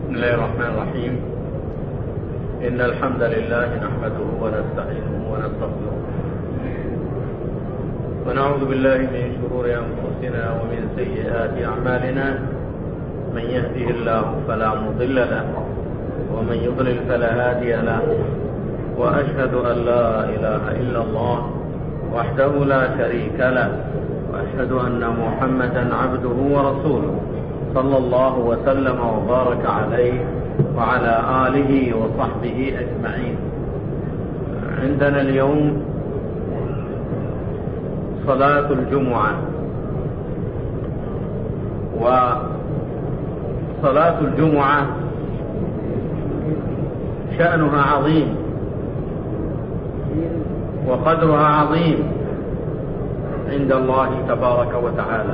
بسم الله الرحمن الرحيم. إن الحمد لله نحمده ونستعينه ونستغفره ونعوذ بالله من شرور أنفسنا ومن سيئات أعمالنا. من يهده الله فلا مضل له ومن يضلل فلا هادي له، وأشهد أن لا إله إلا الله وحده لا شريك له، وأشهد أن محمدا عبده ورسوله صلى الله وسلم وبارك عليه وعلى آله وصحبه أجمعين. عندنا اليوم صلاة الجمعة، وصلاة الجمعة شأنها عظيم وقدرها عظيم عند الله تبارك وتعالى،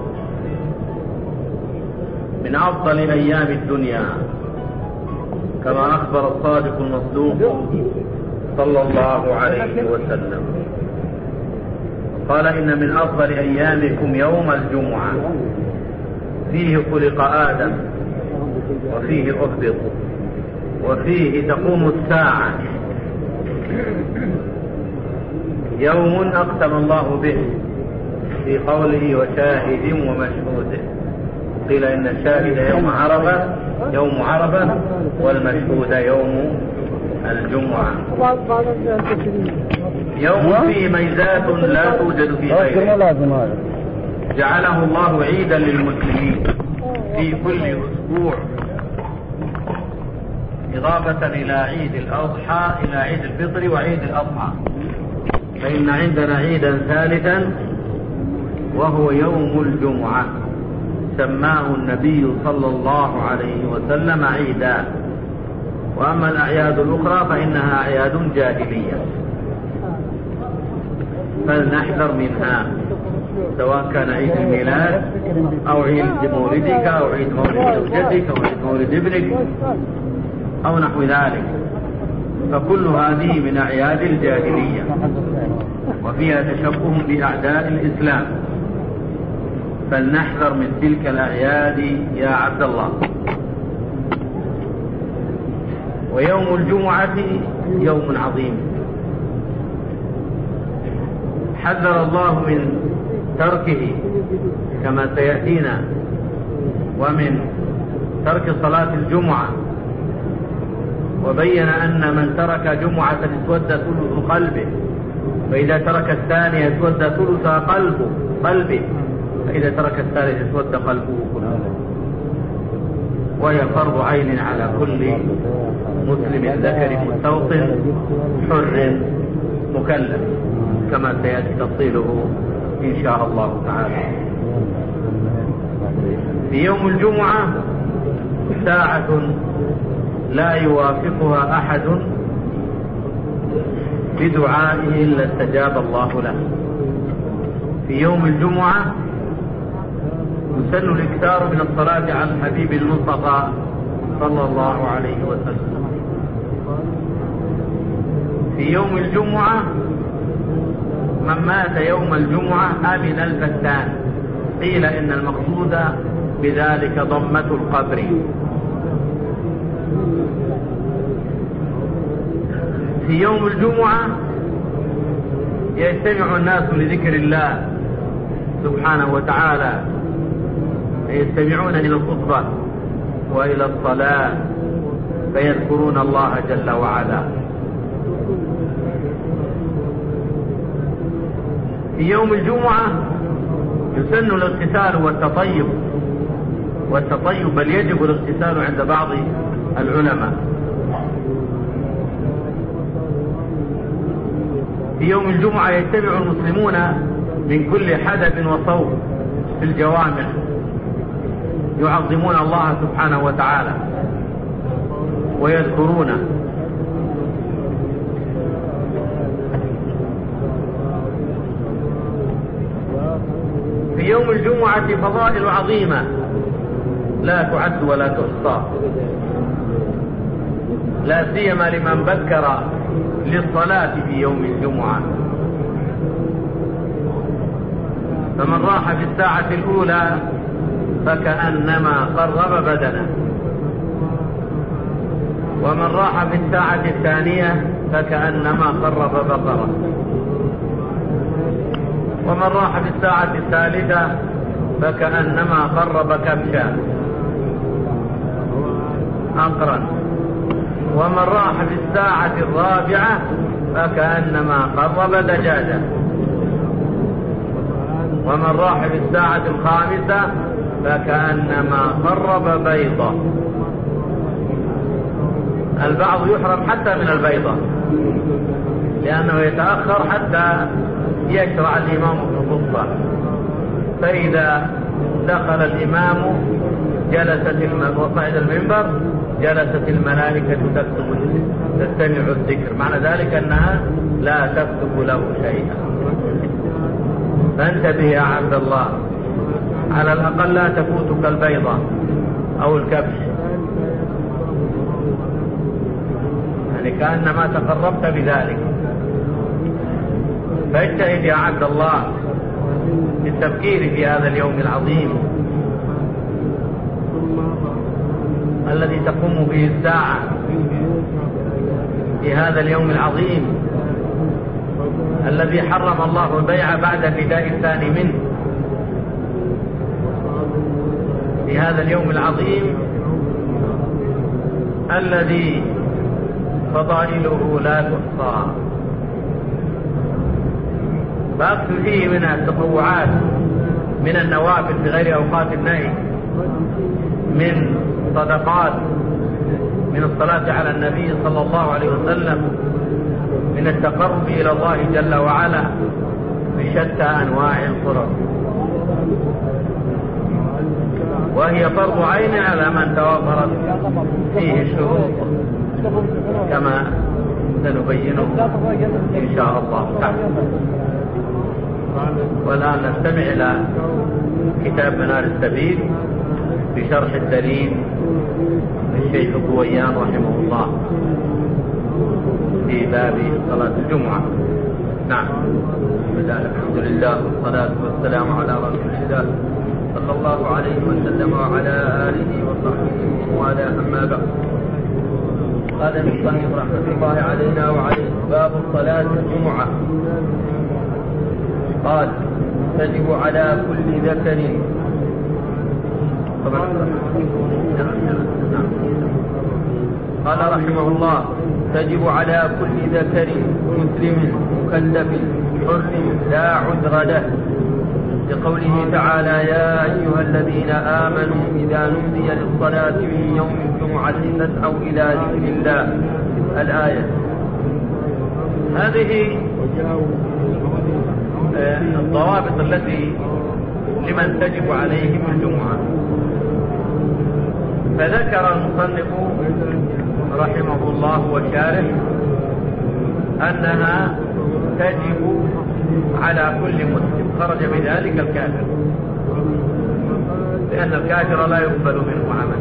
من أفضل أيام الدنيا، كما أخبر الصادق المصدوق صلى الله عليه وسلم، قال: إن من أفضل أيامكم يوم الجمعة، فيه خلق آدم وفيه أهبط وفيه تقوم الساعة، يوم أقسم الله به في قوله: وشاهد ومشهود. قيل إن الشاهد يوم عرفة والمشهود يوم الجمعة، يوم فيه ميزات لا توجد في غيره، جعله الله عيدا للمسلمين في كل أسبوع، إضافة إلى عيد الأضحى، إلى عيد الفطر وعيد الأضحى. فإن عندنا عيدا ثالثا وهو يوم الجمعة، سماه النبي صلى الله عليه وسلم عيدا. وأما الأعياد الأخرى فإنها أعياد جاهلية، فلنحذر منها، سواء كان عيد الميلاد أو عيد مولدك أو عيد مولد زوجتك أو عيد مولد ابنك أو نحو ذلك، فكل هذه من أعياد الجاهلية، وفيها تشبه بأعداء الإسلام، فلنحذر من تلك الأعياد يا عبد الله. ويوم الجمعة يوم عظيم، حذر الله من تركه كما سيأتينا، ومن ترك صلاة الجمعة، وبين أن من ترك جمعة اسود ثلث قلبه، فإذا ترك الثانية اسود ثلث قلبه، فإذا ترك الثالث اسود قلبه كله. وهي فرض عين على كل مسلم ذكر مستوطن حر مكلف، كما سيأتي تفصيله إن شاء الله تعالى. في يوم الجمعة ساعة لا يوافقها أحد بدعائه إلا استجاب الله له. في يوم الجمعة يسن الإكثار من الصلاة على الحبيب المصطفى صلى الله عليه وسلم. في يوم الجمعة من مات يوم الجمعة أمن الفتان، قيل إن المقصود بذلك ضمة القبر. في يوم الجمعة يجتمع الناس لذكر الله سبحانه وتعالى، يستمعون إلى الخطبة وإلى الصلاة، فيذكرون الله جل وعلا. في يوم الجمعة يسن الاغتسال والتطيب، بل يجب الاغتسال عند بعض العلماء. في يوم الجمعة يجتمع المسلمون من كل حدث وصوب في الجوامع، يعظمون الله سبحانه وتعالى ويذكرونه. في يوم الجمعة فضائل عظيمة لا تعد ولا تحصى، لا سيما لمن بكر للصلاة في يوم الجمعة. فمن راح في الساعة الأولى فكأنما قرب بدنه، ومن راح في الساعة الثانية فكأنما قرب بقرة، ومن راح في الساعة الثالثة فكأنما قرب كبشا أقرا، ومن راح في الساعة الرابعة فكأنما قرب دجاجة، ومن راح في الساعة الخامسة فكأنما قرب بيضة. البعض يحرم حتى من البيضة لأنه يتأخر حتى يشرع الإمام في الخطبة، فإذا دخل الإمام وصعد المنبر جلست الملائكة تستمع الذكر، معنى ذلك أنها لا تكتب له شيئا. فانتبه يا عبد الله، على الأقل لا تفوتك البيضة أو الكبش، يعني كأنما تقربت بذلك. فاجتهد يا عبد الله في التفكير في هذا اليوم العظيم الذي تقوم به الساعة، في هذا اليوم العظيم الذي حرم الله البيع بعد النداء الثاني منه، في هذا اليوم العظيم الذي فضائله لا تحصى. فأكثر فيه من التطوعات من النوافل في غير أوقات النهي، من صدقات، من الصلاة على النبي صلى الله عليه وسلم، من التقرب إلى الله جل وعلا بشتى أنواع القرب، وهي فرض عين على من توفرت فيه الشروط كما سنبينه إن شاء الله تعالى. والآن نستمع إلى كتاب منار السبيل بشرح الدليل للشيخ الضويان رحمه الله في باب صلاة الجمعة. نعم. الحمد لله والصلاة والسلام على رسول الله صلى الله عليه وسلم وعلى آله وصحبه وعلى أما بعد. قال المصنف رحمة الله علينا وعليه: باب صلاة الجمعة. قال: تجب على كل ذكر. قال رحمه الله: تجب على كل ذكر مسلم مكلف حر لا عذر له، لقوله تعالى: يا أيها الذين آمنوا إذا نودي للصلاة من يوم الجمعة فاسعوا إلى ذكر الله. الآية. هذه الضوابط التي لمن تجب عليهم الجمعة. فذكر المصنف رحمه الله والشارح أنها تجب على كل مسلم، خرج بذلك الكافر، لأن الكافر لا يقبل منه عمل.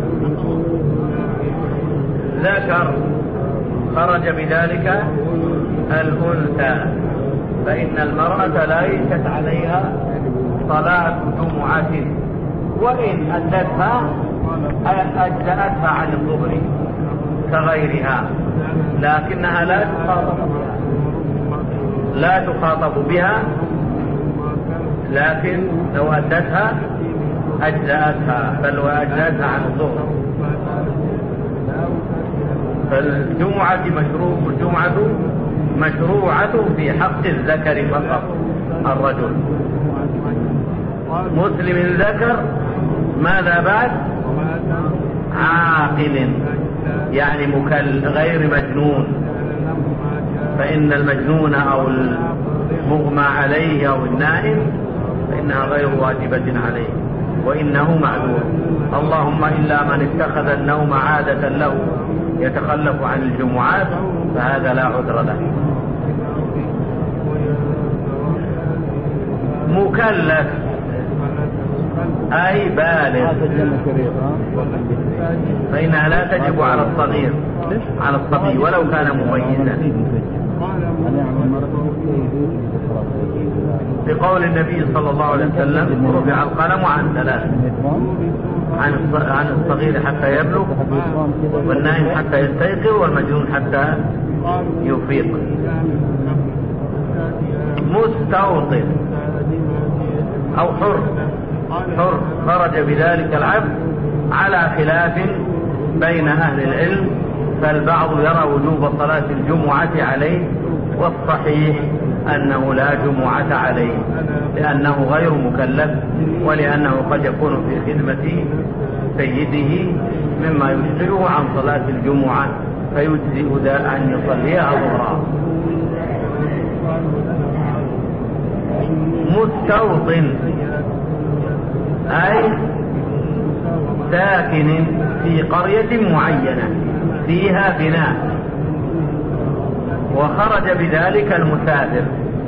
ذكر خرج بذلك الأنثى، فإن المرأة ليست عليها صلاة جمعة، وإن أدتها أجزأتها عن الظهر كغيرها، لكنها لا تخاطب بها، لكن لو أدتها أجزأتها، بل وأجزأتها عن الظهر. فالجمعة مشروعة في حق الذكر فقط، الرجل مسلم ذكر، ماذا بعد؟ عاقل، يعني غير مجنون، فإن المجنون أو المغمى عليه أو النائم فإنها غير واجبة عليه، وإنه معذور، اللهم إلا من اتخذ النوم عادة له يتخلف عن الجمعات فهذا لا عذر له. مكلف أي بالغ، فإنها لا تجب على الصغير، على الصبي ولو كان مميزا، بقول النبي صلى الله عليه وسلم رفع القلم عن ثلاث: عن الصغير حتى يبلغ، والنائم حتى يستيقظ، والمجنون حتى يفيق. مستوطن أو حر خرج بذلك العبد على خلاف بين أهل العلم، فالبعض يرى وجوب صلاة الجمعة عليه، والصحيح أنه لا جمعة عليه لأنه غير مكلف، ولأنه قد يكون في خدمة سيده مما يشغله عن صلاة الجمعة فيجزئ أن يصليها ظهرا. مستوطن أي ساكن في قرية معينة فيها بناء، وخرج بذلك المسافر،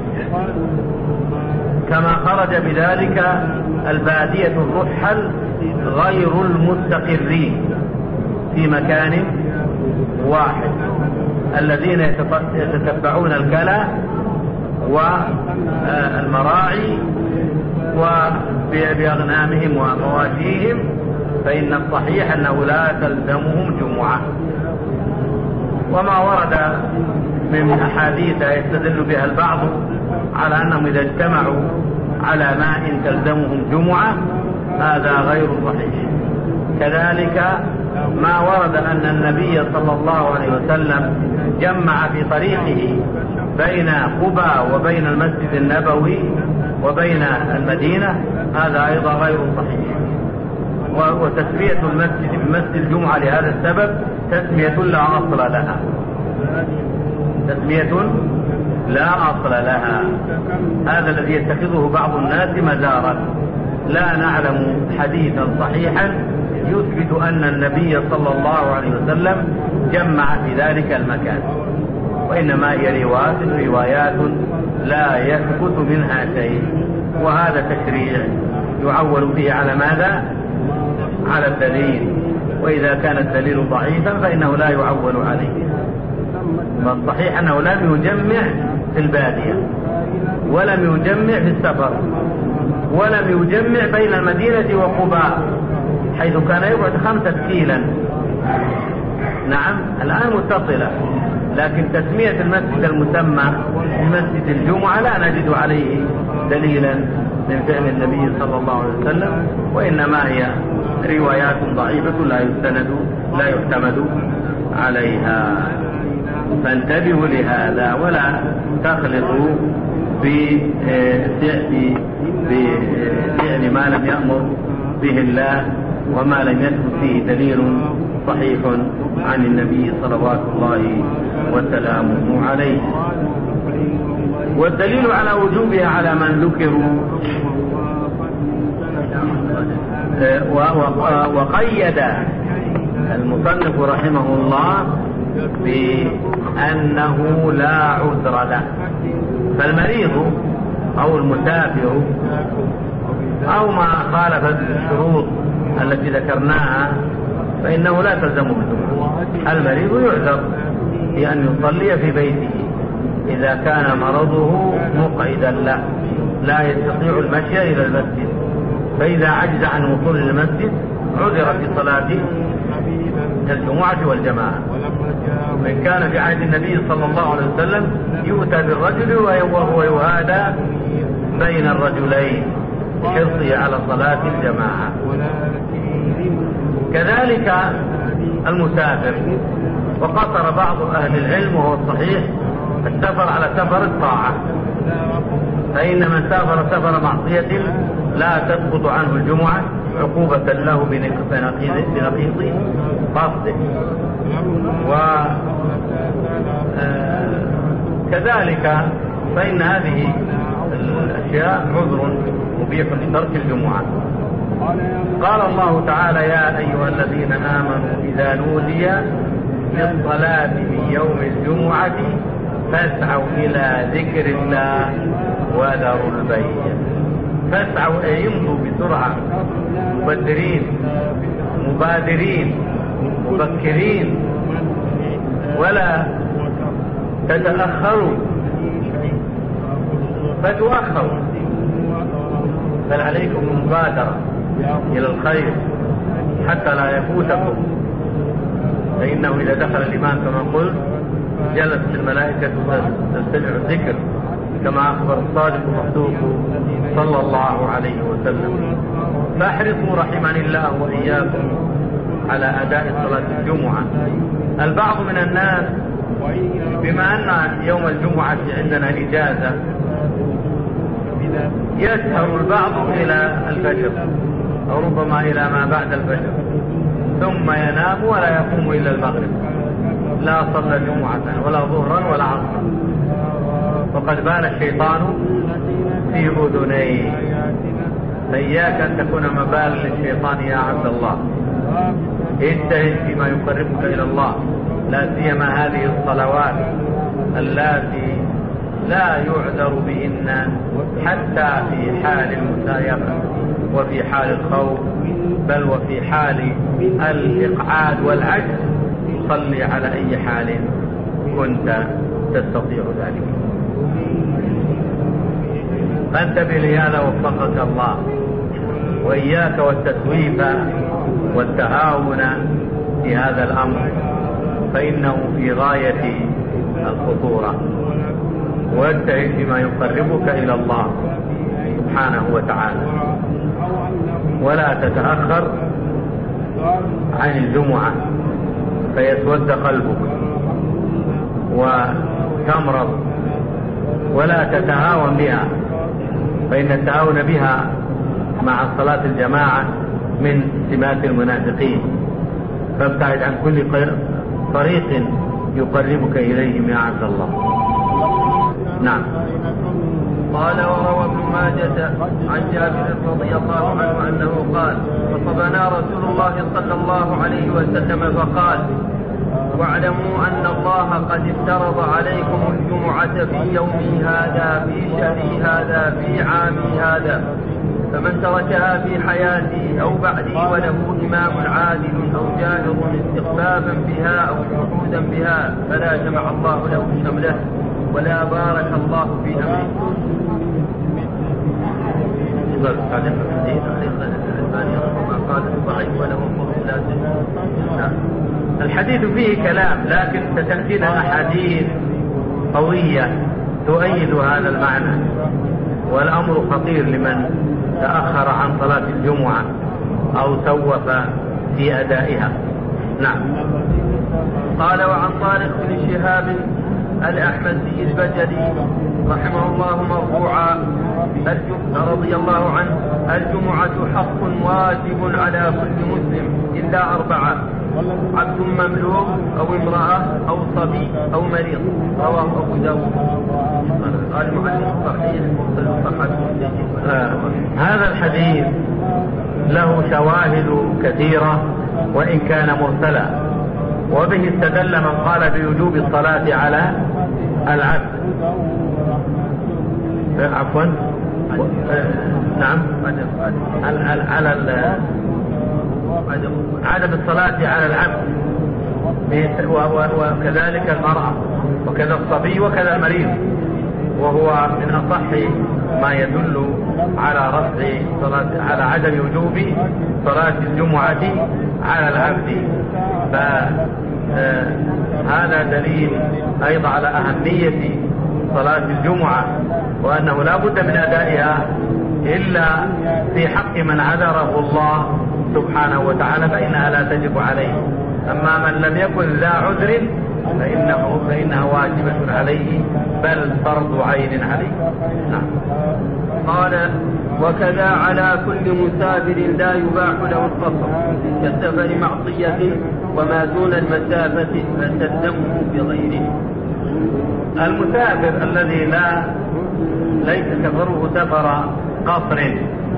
كما خرج بذلك البادية الرحل غير المستقرين في مكان واحد، الذين يتتبعون الكلى والمراعي وبأغنامهم ومواشيهم، فإن الصحيح أنه لا تلزمهم جمعة. وما ورد من أحاديث يستدل بها البعض على أنهم إذا اجتمعوا على ماء تلزمهم جمعة، هذا غير صحيح. كذلك ما ورد أن النبي صلى الله عليه وسلم جمع في طريقه بين قباء وبين المسجد النبوي وبين المدينة، هذا أيضا غير صحيح. وتسمية المسجد بمسجد الجمعة لهذا السبب تسمية لا أصل لها، تسمية لا أصل لها. هذا الذي يتخذه بعض الناس مزارا. لا نعلم حديثا صحيحا يثبت أن النبي صلى الله عليه وسلم جمع في ذلك المكان، وإنما هي روايات لا يثبت منها شيء، وهذا تشريع يعول به على ماذا؟ على الدليل، وإذا كان الدليل ضعيفا فإنه لا يعول عليه. فالصحيح أنه لم يجمع في البادية، ولم يجمع في السفر، ولم يجمع بين المدينة وقباء حيث كان يبعد 5 كيلا. نعم الآن متصلة، لكن تسمية المسجد المسمى بمسجد الجمعة لا نجد عليه دليلا من فعل النبي صلى الله عليه وسلم، وإنما هي روايات ضعيفة لا يعتمد عليها. فانتبهوا لهذا ولا تخلطوا بفعل ما لم يأمر به الله وما لم يثبت فيه دليل صحيح عن النبي صلوات الله وسلامه عليه. والدليل على وجوبها على من ذكروا، وقيد المصنف رحمه الله بأنه لا عذر له. فالمريض أو المسافر أو ما خالف الشروط التي ذكرناها فإنه لا تلزمه الجمعة. المريض يعذر بأن يصلي في بيته إذا كان مرضه مقعدا له لا يستطيع المشي إلى المسجد، فإذا عجز عن وصول المسجد عذر في صلاة الجمعة والجماعة. وإن كان في عهد النبي صلى الله عليه وسلم يؤتى بالرجل وهو يهادى بين الرجلين بحرصه على صلاة الجماعة. كذلك المسافر، وقصر بعض أهل العلم وهو الصحيح السفر على سفر الطاعة، فإن من سافر سفر معصية لا تسقط عنه الجمعة عقوبة له بنقيض قصده. وكذلك فإن هذه الأشياء عذر مبيح لترك الجمعة. قال الله تعالى: يا أيها الذين آمنوا إذا نودي للصلاة من يوم الجمعة فاسعوا إلى ذكر الله وذروا البيع. فاسعوا أي يمضوا بسرعة، مبادرين مبكرين، تتأخروا فتؤخروا، بل عليكم المبادرة إلى الخير حتى لا يفوتكم، فإنه إذا دخل الإمام كما قلت جلست الملائكة تستمع الذكر كما أخبر الصادق المصدوق صلى الله عليه وسلم. فاحرصوا رحمني الله وإياكم على أداء صلاة الجمعة. البعض من الناس بما أن يوم الجمعة عندنا إجازة يسهر البعض إلى الفجر أو ربما إلى ما بعد الفجر ثم ينام ولا يقوم إلا المغرب، لا صلى جمعة ولا ظهرا ولا عصرا، وقد بال الشيطان في أذنيه. فإياك أن تكون مبال للشيطان يا عبد الله، اجتهد فيما يقربك إلى الله، لا سيما هذه الصلوات اللاتي لا يعذر بهن حتى في حال المسايرة وفي حال الخوف، بل وفي حال الإقعاد والعجز صلي على أي حال كنت تستطيع ذلك. فانتبه لهذا وفقك الله، وإياك والتسويف والتهاون في هذا الأمر فإنه في غاية الخطورة. واجتهد فيما يقربك إلى الله سبحانه وتعالى، ولا تتأخر عن الجمعة فيسود قلبك وتمرض، ولا تتهاون بها، فإن التهاون بها مع صلاة الجماعة من سمات المنافقين. فابتعد عن كل طريق يقربك إليهم يا عبد الله. نعم. قال وروى ابن ماجة عن جابر رضي الله عنه أنه قال خطبنا رسول الله صلى الله عليه وسلم فقال واعلموا أن الله قد افترض عليكم الجمعة في يومي هذا في شهري هذا في عامي هذا، فمن تركها في حياتي أو بعدي وله إمام عادل أو جائر استخفافا بها أو جحودا بها فلا جمع الله له شمله ولا بارك الله في أمره. الحديث فيه كلام، لكن ستأتينا أحاديث قوية تؤيد هذا المعنى، والأمر خطير لمن تأخر عن صلاة الجمعة أو سوف في أدائها. نعم. قال وعن طارق بن شهاب الأحمدي البجلي رحمه الله مرفوعا رضي الله عنه الجمعة حق واجب على كل مسلم إلا 4: عبد مملوك أو امرأة أو صبي أو مريض. رواه أبو داود. قال المعلم صحيح هذا الحديث له شواهد كثيرة وإن كان مرسلا، وبه استدل من قال بوجوب الصلاة على العبد. عفوا نعم، على عدم الصلاة على العبد، وكذلك المرأة وكذا الصبي وكذا المريض، وهو من أصح ما يدل على رفع صلاة على عدم وجوب صلاة الجمعة على العبد. فهذا دليل أيضا على أهمية صلاة الجمعة، وأنه لا بد من أدائها إلا في حق من عذره الله سبحانه وتعالى فإنها لا تجب عليه، أما من لم يكن ذا عذر فإنها واجبة عليه بل فرض عين عليه. نعم. قال وكذا على كل مسافر لا يباح له القصر كالسفر معصية وما دون المسافة فتلزمه بغيره. المسافر الذي ليس سفره سفر قصر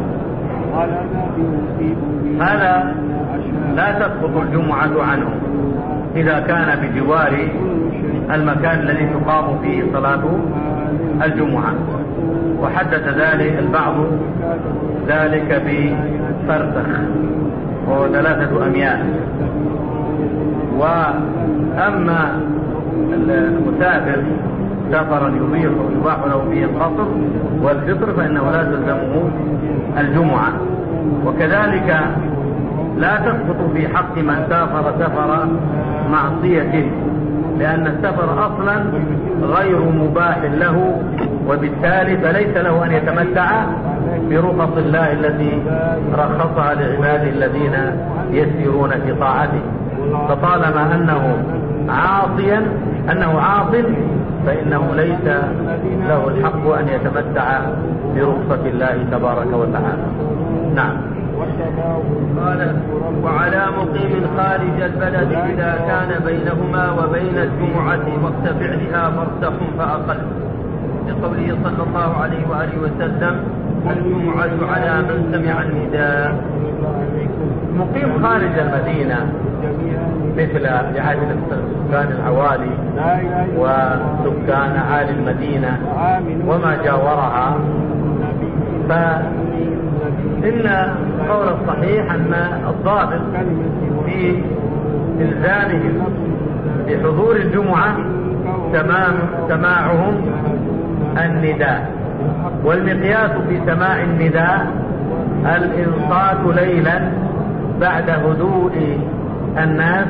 هذا لا تسقط الجمعة عنه إذا كان بجوار المكان الذي تقام فيه صلاة الجمعة، وحدث ذلك البعض ذلك بفرسخ وهو 3 أميال. وأما المسافر سفرا يباح له فيه القصر والفطر فإنه لا تلزمه الجمعة. وكذلك لا تسقط في حق من سافر سفر معصية، لأن السفر أصلا غير مباح له، وبالتالي فليس له أن يتمتع برخص الله التي رخصها لعباده الذين يسيرون في طاعته. فطالما أنه عاص فإنه ليس له الحق أن يتمتع برخصة الله تبارك وتعالى. نعم. قال: وعلى مقيم خارج البلد إذا كان بينهما وبين الجمعة وقت فعلها فرسخ فأقل، لقوله صلى الله عليه وآله وسلم: الجمعة على من سمع النداء. مقيم خارج المدينة مثل لعادة سكان العوالي وسكان عالي المدينة وما جاورها، فإن قول الصحيح أن الضابط في إلزامهم بحضور الجمعة سماعهم النداء، والمقياس في سماع النداء الإنصات ليلا بعد هدوء الناس،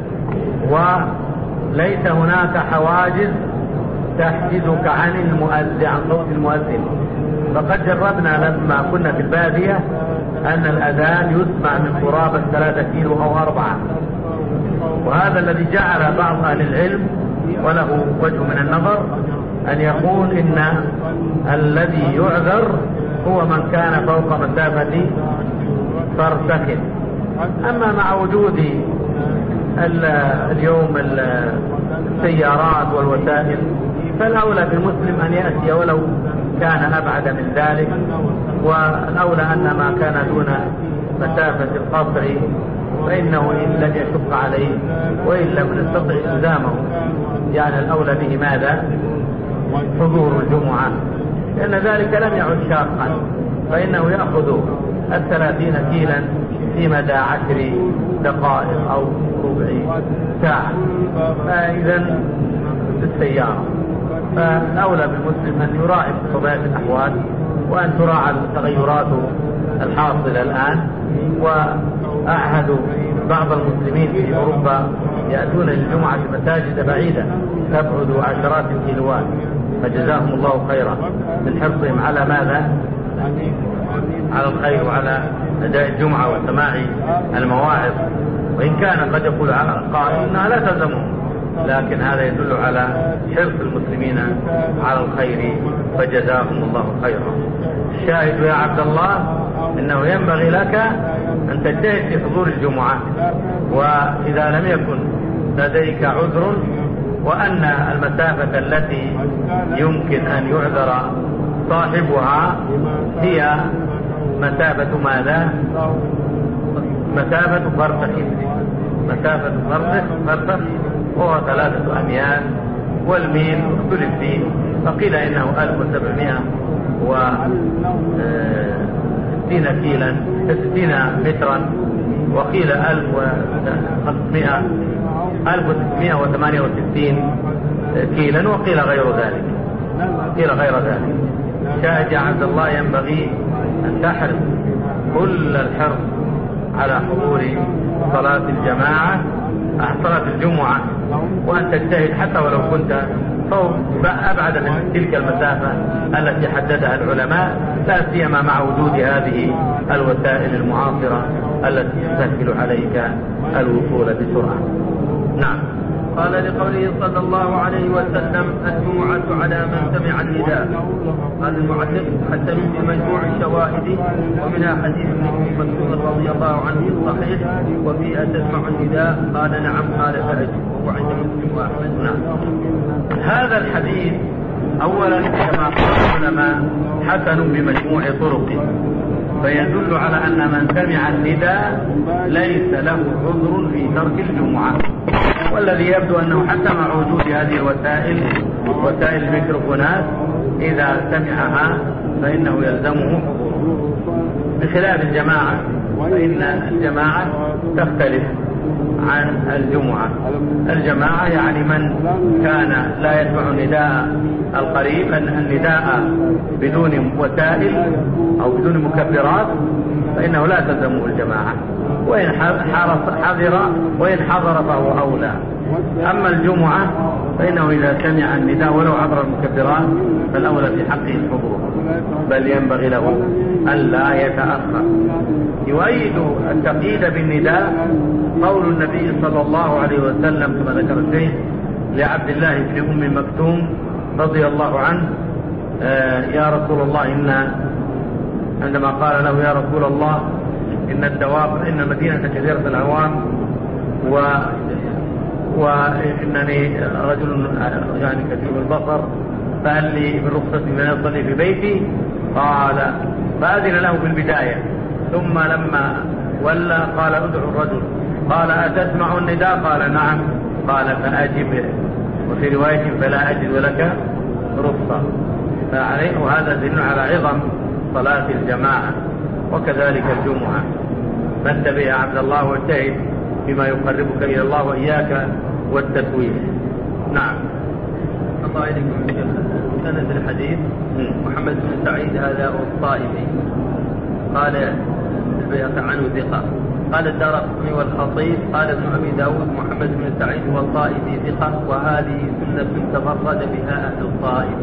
وليس هناك حواجز تحجزك عن صوت المؤذن. فقد جربنا لما كنا في البادية أن الأذان يسمع من قرابة 3 كيلو أو 4، وهذا الذي جعل بعض أهل العلم وله وجه من النظر أن يقول إن الذي يعذر هو من كان فوق مسافة فرسخ. أما مع وجود اليوم السيارات والوسائل فالأولى بالمسلم أن يأتي ولو كان أبعد من ذلك، والأولى أن ما كان دون مسافة القصر فإنه إن لم يشق عليه وإن لم يستطع إلزامه يعني الأولى به ماذا؟ حضور الجمعة، لأن ذلك لم يعد شاقا، فإنه يأخذ 30 كيلا في مدى 10 دقائق أو ربع ساعة، فإذا بالسيارة. فالأولى بالمسلم أن يراعي طبيعة الأحوال وأن تراعى التغيرات الحاصلة الآن. وأعهد بعض المسلمين في أوروبا يأتون للجمعة في مساجد بعيدة تبعد عشرات الكيلوات، فجزاهم الله خيرا من حرصهم على ماذا؟ على الخير وعلى أداء الجمعة وسماع المواعظ. وإن كان قد يقول قائل إنها لا تلزمهم، لكن هذا يدل على حرص المسلمين على الخير، فجزاهم الله خيرا. الشاهد يا عبد الله إنه ينبغي لك أن تجتهد في حضور الجمعة، وإذا لم يكن لديك عذر وأن المسافة التي يمكن أن يعذر صاحبها هي مسافة ماذا؟ مسافة فرسخ. مسافة فرسخ وهو 3 أميال، والميل اختلف فيه، فقيل إنه 1760 مترا، وقيل 1668 كيلا، وقيل غير ذلك. شاهد يا عبد الله ينبغي أن تحرص كل الحرص على حضور صلاة الجماعة، صلاة الجمعة، وأن تجتهد حتى ولو كنت أبعد من تلك المسافة التي حددها العلماء، لا سيما مع وجود هذه الوسائل المعاصرة التي تسهل عليك الوصول بسرعة. نعم. قال لقوله صلى الله عليه وسلم: الجمعة على من سمع النداء. قال المعلق: حسن بمجموع الشواهد، ومنها حديث ابن مسعود رضي الله عنه الصحيح: وفي أتسمع النداء؟ قال: نعم. قال: فأجب. وعند مسلم وأحمد. نعم. هذا الحديث أولا كما قال العلماء حسن بمجموع طرقه، فيدل على أن من سمع النداء ليس له عذر في ترك الجمعة. والذي يبدو أنه حتى مع وجود هذه الوسائل، وسائل الميكروفونات، إذا سمعها فإنه يلزمه حضوره، بخلاف الجماعة، فإن الجماعة تختلف. عن الجمعة. الجماعة يعني من كان لا يسمع النداء القريب، النداء بدون وسائل أو بدون مكبرات، فإنه لا تلزمه الجماعة، وإن حضر وإن حضر فهو أولى. أما الجمعة فإنه إذا سمع النداء ولو عبر المكبرات فالأولى في حقه الحضور، بل ينبغي له ألا يتأخر. يؤيد التقييد بالنداء قول النبي صلى الله عليه وسلم كما ذكر الشيخ لعبد الله بن أم مكتوم رضي الله عنه: يا رسول الله عندما قال له: يا رسول الله إن الدواب، إن المدينة كثيرة العوام وإنني رجل يعني كثير البصر، فهل لي بالرخصة من يصلي في بيتي؟ قال فأذن له في البداية، ثم لما ولى قال: ادعو الرجل. قال: أتسمع النداء؟ قال: نعم. قال: فأجب. وفي رواية: فلا أجد لك رخصة. فعليه وهذا دليل على عظم صلاة الجماعة، وكذلك الجمعة. فانتبه يا عبد الله واجتهد بما يقربك إلى الله وإياك والتسويف. نعم. الله إليكم سند الحديث محمد بن سعيد هذا الطائفي، قال البيهقي عنه ثقة. قال الدارقطني والخطيب قال ابن أبي داود محمد بن سعيد والطائفي ثقة، وهذه سنة تفرد بها أهل الطائف.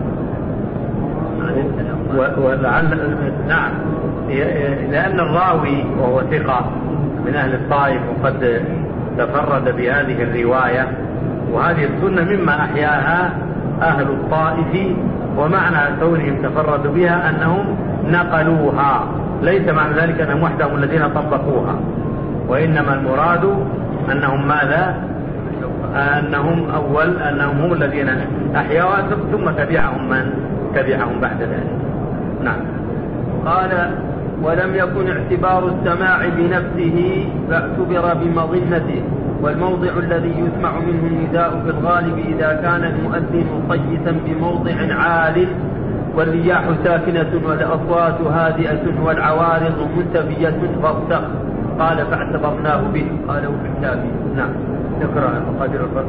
نعم، لأن الراوي وهو ثقة من أهل الطائف وقد تفرد بهذه الرواية، وهذه السنة مما أحياها أهل الطائف، ومعنى كونهم تفردوا بها أنهم نقلوها، ليس معنى ذلك أنهم وحدهم الذين طبقوها، وإنما المراد أنهم ماذا؟ أنهم هم الذين أحياها ثم تبعهم من تبعهم بعد ذلك. نعم. قال: ولم يكن اعتبار السماع بنفسه فاعتبر بمظنته، والموضع الذي يسمع منه النداء في الغالب إذا كان المؤذن صيتا بموضع عال والرياح ساكنة والأصوات هادئة والعوارض منتفية فارتق. قال: فاعتبرناه به. قاله في الكافي. نعم. نقرأ مقادير الفرق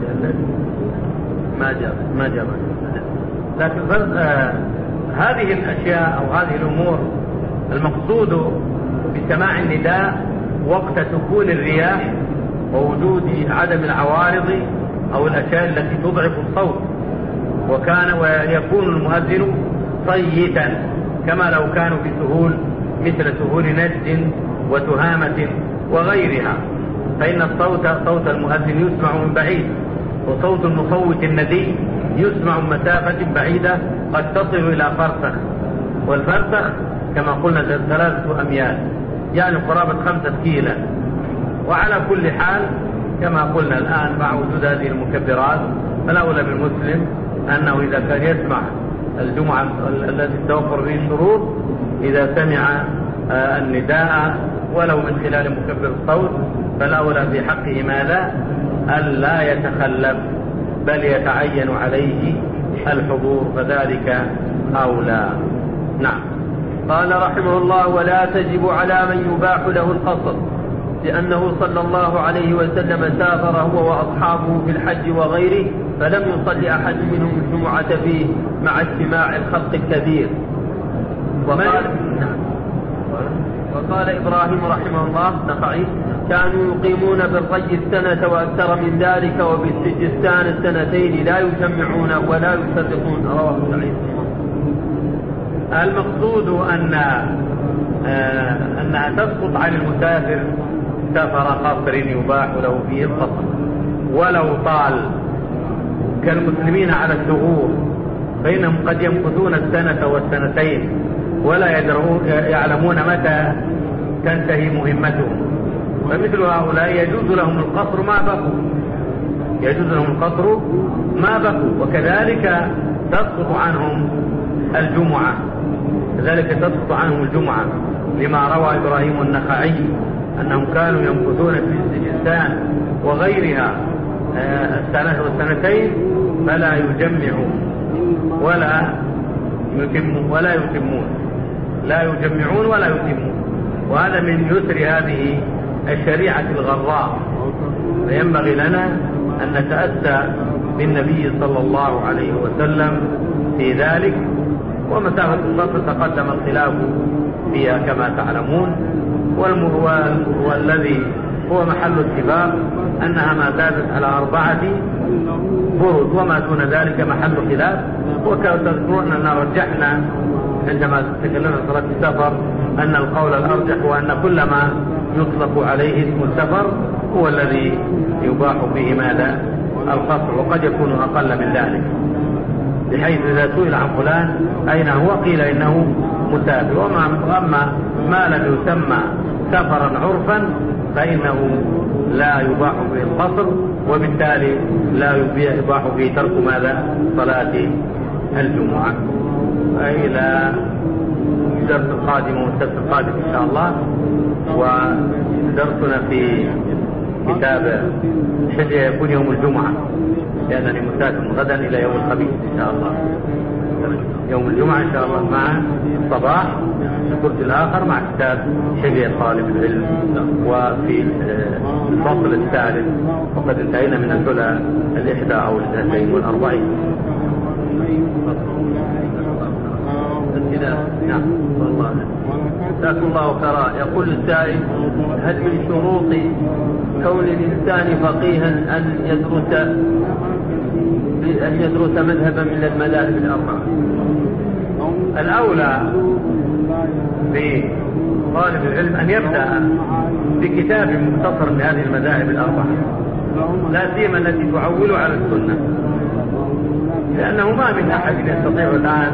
ما جاء. لكن هذه الأشياء أو هذه الأمور المقصود بسماع النداء وقت سكون الرياح ووجود عدم العوارض أو الأشياء التي تضعف الصوت، ويكون المؤذن صيتا كما لو كانوا بسهول مثل سهول نجد وتهامة وغيرها، فإن صوت المؤذن يسمع من بعيد، وصوت المصوت الندي يسمع من مسافة بعيدة قد تصل إلى فرسخ، والفرسخ كما قلنا 3 أميال يعني قرابة 5 كيلا. وعلى كل حال كما قلنا الآن مع وجود هذه المكبرات فالأولى بالمسلم أنه إذا كان يسمع الجمعة التي توفر به الشروط، إذا سمع النداء ولو من خلال مكبر الصوت فالأولى في حقه ماذا؟ ألا يتخلف، بل يتعين عليه الحضور، فذلك أولى. نعم. قال رحمه الله: ولا تجب على من يباح له القصر، لأنه صلى الله عليه وسلم سافر هو وأصحابه في الحج وغيره فلم يصلي أحد منهم الجمعة فيه مع اجتماع الخلق الكثير. وقال إبراهيم رحمه الله نخعي: كانوا يقيمون بالري 1 وأكثر من ذلك، وبالسجستان 2 لا يجمعون ولا يفرقون. رواه سعيد. المقصود أنها تسقط عن المسافر سفر قصر يباح له فيه القصر ولو طال، كالمسلمين على الثغور، فإنهم قد يمكثون 1 و2 ولا يعلمون متى تنتهي مهمتهم، فمثل هؤلاء يجوز لهم القصر ما بقوا، وكذلك تسقط عنهم الجمعة، لما روى إبراهيم النخعي أنهم كانوا يمكثون في السجستان وغيرها 1 و2 فلا يجمعون ولا يتمون، وهذا من يسر هذه الشريعة الغراء فينبغي لنا أن نتأسى بالنبي صلى الله عليه وسلم في ذلك. ومسافة الفصل تقدم الخلاف فيها كما تعلمون، والذي هو محل اتفاق أنها ما زادت على 4 برد، وما دون ذلك محل خلاف. وكما تذكرون أننا رجحنا عندما تكلمنا عن صلاة السفر أن القول الأرجح هو أن كل ما يطلق عليه اسم السفر هو الذي يباح فيه ماذا؟ القصر، وقد يكون أقل من ذلك، بحيث إذا سئل عن فلان أين هو قيل إنه مسافر. وأما ما لم يسمى سفرا عرفا فإنه لا يباح فيه القصر، وبالتالي لا يباح فيه ترك ماذا؟ صلاة الجمعة. إلى الدرس القادم والسبت القادم إن شاء الله. ودرسنا في كتاب الحجة يكون يوم الجمعة، لأنني مسافر غدا إلى يوم الخميس إن شاء الله. يوم الجمعة إن شاء الله مع الصباح، الكرسي الآخر مع كتاب حجة طالب العلم. وفي الفصل الثالث وقد انتهينا من الحلى 41 أو 42. نعم والله. جزاكم الله خيرا. يقول السائل: هل من شروط كون الإنسان فقيها أن يدرس مذهبا من المذاهب الأربعة؟ الأولى بطالب العلم أن يبدأ بكتاب مختصر لهذه المذاهب الأربعة، لا سيما التي تعول على السنة، لأنه ما من أحد يستطيع الآن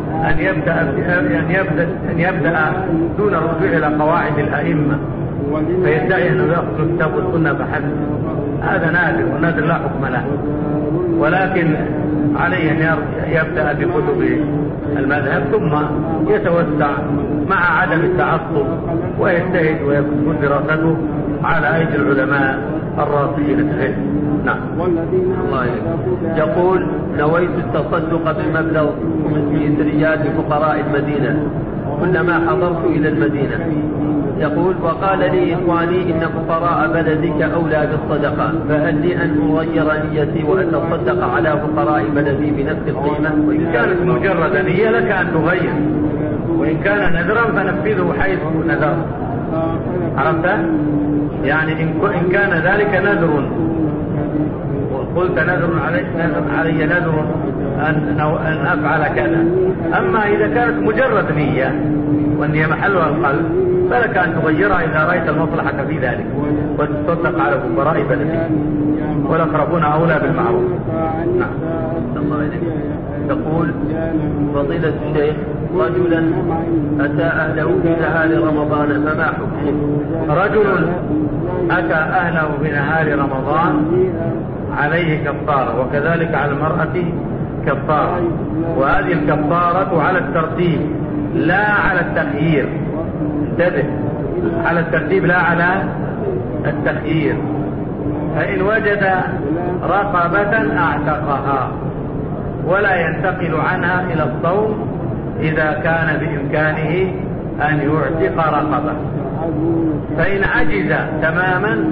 أن يبدأ دون الرجوع إلى قواعد الأئمة فيدعي أنه يأخذ الكتاب والسنة فحسب. هذا نادر، ونادر لا حكم له. ولكن عليه أن يبدأ بكتب المذهب ثم يتوسع مع عدم التعصب، ويجتهد ويكون دراسته على أيدي العلماء الراسخين في العلم. نعم. الله يقول: نويت التصدق بمبلغ 500 ريال لفقراء المدينة كلما حضرت إلى المدينة. يقول: وقال لي إخواني إن فقراء بلدك أولى بالصدقة، فهل لي أن أغير نيتي وأن أتصدق على فقراء بلدي بنفس القيمة؟ وإن كانت مجرد نية لك أن تغير، وإن كان نذرا فنفذه حيث نذر. عرفت؟ يعني إن كان ذلك نذر وقلت نذر علي نذر أن أفعل كذا. أما إذا كانت مجرد نية والنية محلها القلب فلك أن تغيرها إذا رأيت المصلحة في ذلك، وتصدق على فقراء بلدك، والأقربون أولى بالمعروف. نعم. الله إليك. تقول: فضيلة الشيخ، رجلا أتى أهله في نهار رمضان فما حكمه؟ رجل أتى أهله في نهار رمضان عليه كفارة، وكذلك على المرأة كفارة، وهذه الكفارة على الترتيب لا على التخيير. انتبه، على الترتيب لا على التخيير. فإن وجد رقبة أعتقها، ولا ينتقل عنها إلى الصوم إذا كان بإمكانه أن يعتق رقبة. فإن عجز تماما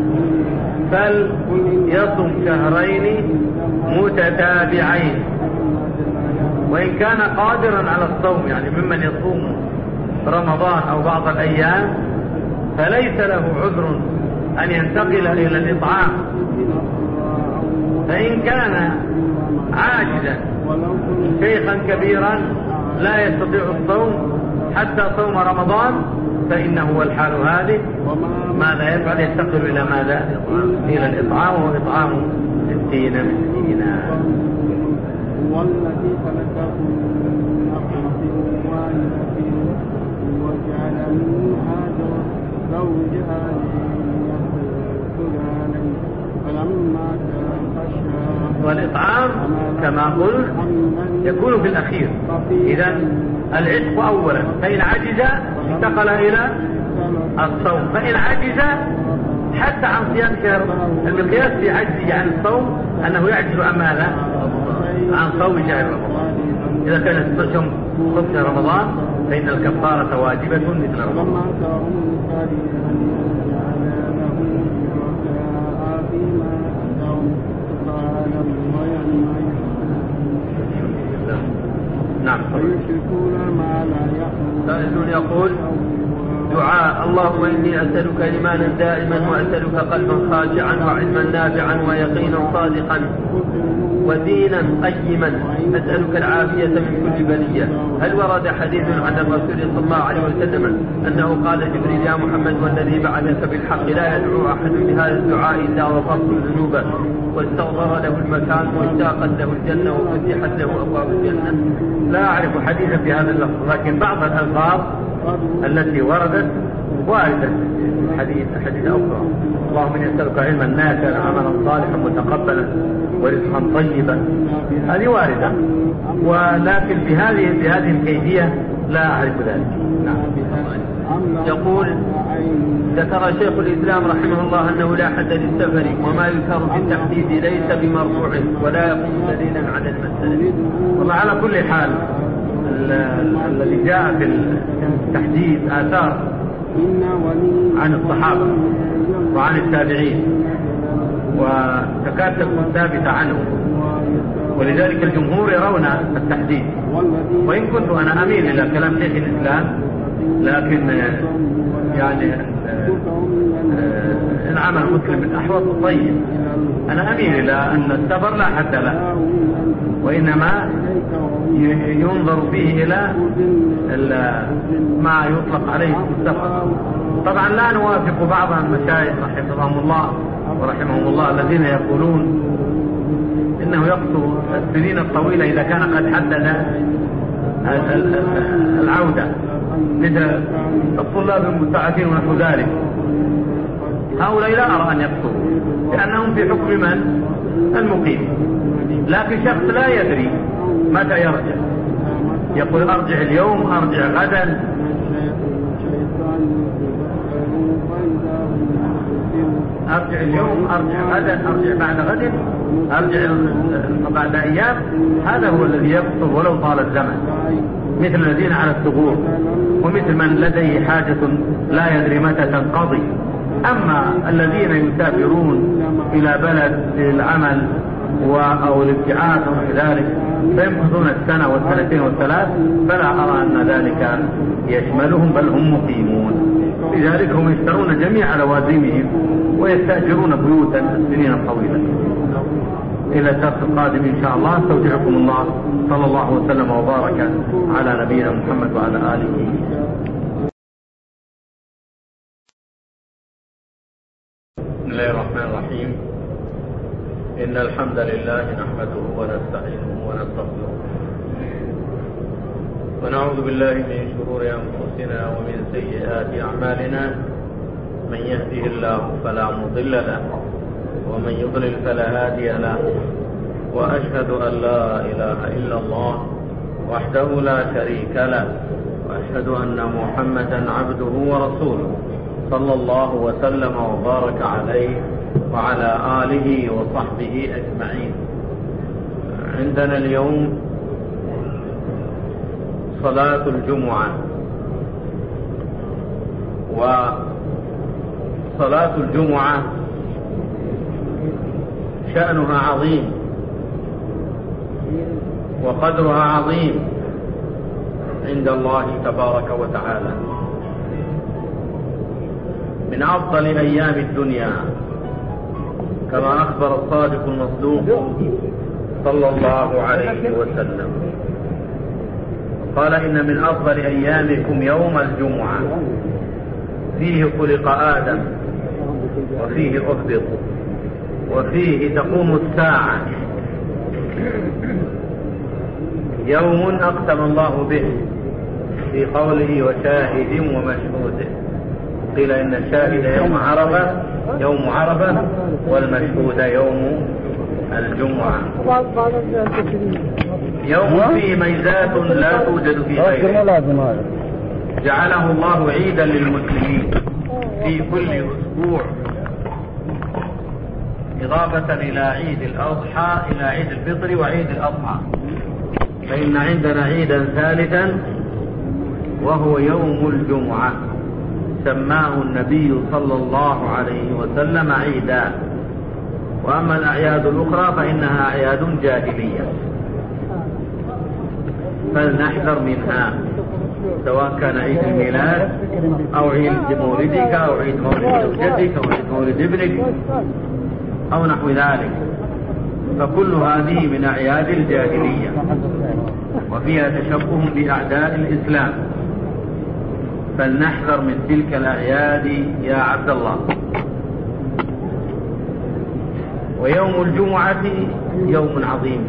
فليصم شهرين متتابعين. وإن كان قادرا على الصوم، يعني ممن يصوم رمضان أو بعض الأيام، فليس له عذر أن ينتقل إلى الإطعام. فإن كان عاجزا شيخا كبيرا لا يستطيع الصوم حتى صوم رمضان، فإنه والحال هذه ماذا يفعل؟ ينتقل إلى ماذا؟ إلى الإطعام، وهو إطعام 60 مسكينا. والتي خلقكم من نفس واحدة وجعل منها زوجها ليسكن عليه فلما تغشى. والإطعام كما قلت يكون في الأخير. إذن العتق أولا، فإن عجز انتقل إلى الصوم. فإن عجز حتى عن صيام شهر، المقياس في عجزه عن الصوم أنه يعجز عن ماذا؟ عن صوم شهر رمضان. إذا كان صوم شهر رمضان فإن الكفارة واجبة مثل رمضان. ويشركون ما لا يأمرون. سائل يقول: دعاء اللهم إني أسألك إيمانا دائما، وأسألك قلبا خاشعا، وعلما نافعا، ويقينا صادقا، ودينا قيما، أسألك العافية من كل بلية. هل ورد حديث عن الرسول صلى الله عليه وسلم أنه قال جبريل: يا محمد والذي بعثك بالحق لا يدعو أحد بهذا الدعاء إلا غفرت ذنوبه واستغفر له المكان واشتاقت له الجنة وفتحت له أبواب الجنة؟ لا أعرف حديثا في هذا اللفظ، لكن بعض الألفاظ التي وردت واردة حديث أخرى: اللهم إني أسألك علما نافعا، عملا صالحا متقبلا، ورزقا طيبا. هذه واردة، ولكن بهذه الكيفية لا أعرف ذلك. نعم. يقول: ذكر شيخ الإسلام رحمه الله أنه لا حد للسفر، وما يذكر في التحديد ليس بمرفوع ولا يكون دليلا على المسألة. والله على كل حال الذي جاء في التحديد آثار عن الصحابة وعن التابعين، وتكاد تكون ثابتة عنهم، ولذلك الجمهور يرون التحديد. وإن كنت أنا أميل إلى كلام شيخ الإسلام، لكن يعني إن عمل مسلم الأحوط طيب. أنا أميل إلى أن السفر لا حد له، وإنما ينظر فيه إلى ما يطلق عليه السفر. طبعا لا نوافق بعض المشايخ حفظهم الله ورحمهم الله الذين يقولون إنه يقصد السنين الطويلة إذا كان قد حدد العودة، مثل الطلاب المستعدين ونحو ذلك. هؤلاء لا أرى أن يقصدوا، لأنهم في حكم من؟ المقيم. لكن شخص لا يدري متى يرجع، يقول أرجع اليوم، أرجع غدا، أرجع اليوم، أرجع غدا، أرجع بعد غد، أرجع بعد أيام. هذا هو الذي يقصد ولو طال الزمن، مثل الذين على الثغور، ومثل من لديه حاجة لا يدري متى تنقضي. أما الذين يسافرون إلى بلد للعمل أو الابتعاث ونحو ذلك فيمكثون السنة والسنتين والثلاث، فلا أرى أن ذلك يشملهم، بل هم مقيمون. لذلك هم يشترون جميع لوازمهم ويستأجرون بيوتا السنين الطويلة. إلى الدرس القادم إن شاء الله. استودعكم الله، صلى الله وسلم وبارك على نبينا محمد وعلى آله. بسم الله الرحمن الرحيم. إن الحمد لله نحمده ونستعينه ونستغفره، ونعوذ بالله من شرور أنفسنا ومن سيئات أعمالنا. من يهده الله فلا مضل له، ومن يضلل فلا هادي له. وأشهد أن لا إله إلا الله وحده لا شريك له، وأشهد أن محمدا عبده ورسوله، صلى الله وسلم وبارك عليه وعلى آله وصحبه أجمعين. عندنا اليوم صلاة الجمعة، وصلاة الجمعة شأنها عظيم وقدرها عظيم عند الله تبارك وتعالى، من أفضل أيام الدنيا، كما أخبر الصادق المصدوق صلى الله عليه وسلم، قال: إن من أفضل أيامكم يوم الجمعة، فيه خلق آدم، وفيه أهبط، وفيه تقوم الساعة. يوم أقسم الله به في قوله: وشاهد ومشهود. قيل إن الشاهد يوم عرفة والمشهود يوم الجمعة. يوم فيه ميزات لا توجد في غيره، جعله الله عيدا للمسلمين في كل أسبوع، إضافة إلى عيد الأضحى، إلى عيد الفطر وعيد الأضحى. فإن عندنا عيدا ثالثا وهو يوم الجمعة، سماه النبي صلى الله عليه وسلم عيدا. وأما الأعياد الأخرى فإنها أعياد جاهلية. فلنحذر منها، سواء كان عيد الميلاد أو عيد مولدك أو عيد مولد زوجتك أو عيد مولد ابنك أو نحو ذلك، فكل هذه من أعياد الجاهلية وفيها تشبه بأعداء الإسلام، فلنحذر من تلك الأعياد يا عبد الله. ويوم الجمعة يوم عظيم،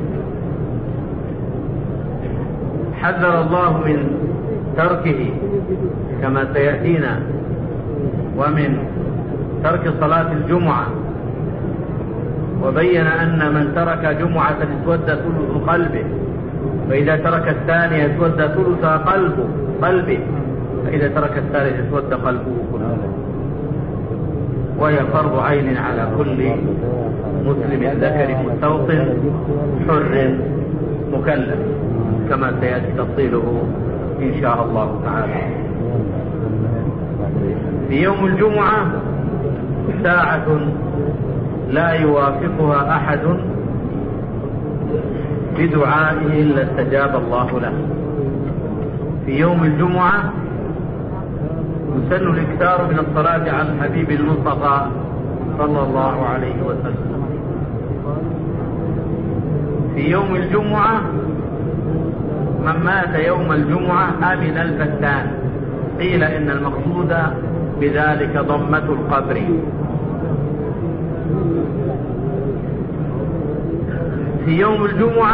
حذر الله من تركه كما سيأتينا، ومن ترك صلاة الجمعة، وبين أن من ترك جمعة اسود ثلث قلبه، فإذا ترك الثانية اسود ثلث قلبه، فإذا ترك الثالث اسود قلبه كله، وهي فرض عين على كل مسلم ذكر مستوطن حر مكلف، كما سيأتي تفصيله إن شاء الله تعالى. في يوم الجمعة ساعة لا يوافقها أحد بدعائه إلا استجاب الله له. في يوم الجمعة يسن الإكثار من الصلاة على الحبيب المصطفى صلى الله عليه وسلم. في يوم الجمعة من مات يوم الجمعة أمن الفتان، قيل إن المقصود بذلك ضمة القبر. في يوم الجمعة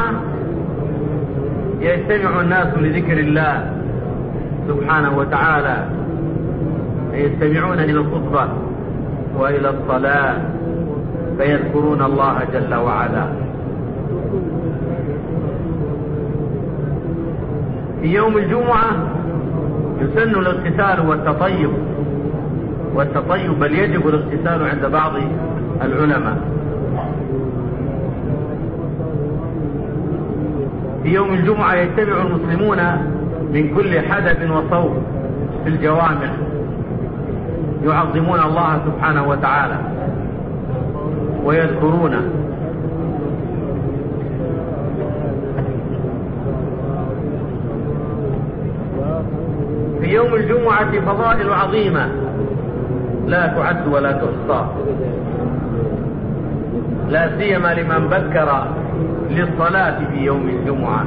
يجتمع الناس لذكر الله سبحانه وتعالى، يستمعون إلى الخطبة وإلى الصلاة فيذكرون الله جل وعلا. في يوم الجمعة يسن الاغتسال والتطيب، بل يجب الاغتسال عند بعض العلماء. في يوم الجمعة يجتمع المسلمون من كل حدب وصوب في الجوامع يعظمون الله سبحانه وتعالى ويذكرونه. في يوم الجمعة فضائل عظيمة لا تعد ولا تحصى، لا سيما لمن بكر للصلاة في يوم الجمعة.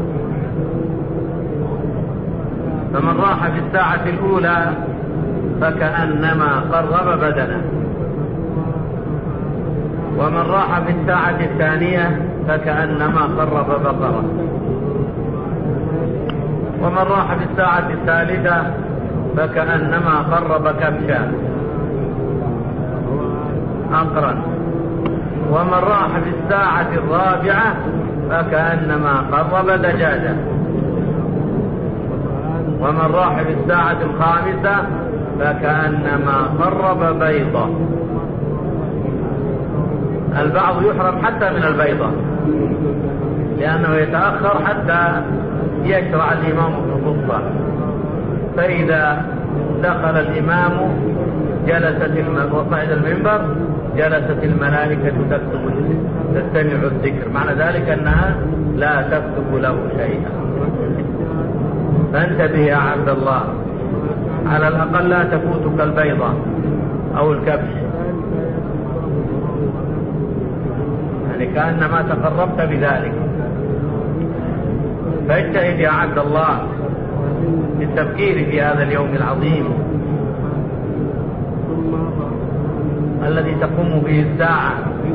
فمن راح في الساعة الأولى فكأنما قرب بدنه، ومن راح في الساعة الثانية فكأنما قرب بقرة، ومن راح في الساعة الثالثة فكأنما قرب كبشا أقرا، ومن راح في الساعة الرابعة فكأنما قرب دجاجة، ومن راح في الساعة الخامسة فكأنما قرب بيضة. البعض يحرم حتى من البيضة لأنه يتأخر حتى يشرع الإمام في الخطبة، فإذا دخل الإمام وصعد المنبر جلست الملائكة تستمع الذكر، معنى ذلك أنها لا تكتب له شيئا. فانتبه يا عبد الله، على الأقل لا تفوتك البيضة أو الكبش، يعني كأنما تقربت بذلك. فاجتهد يا عبد الله بالتفكير في هذا اليوم العظيم الذي تقوم به الساعة،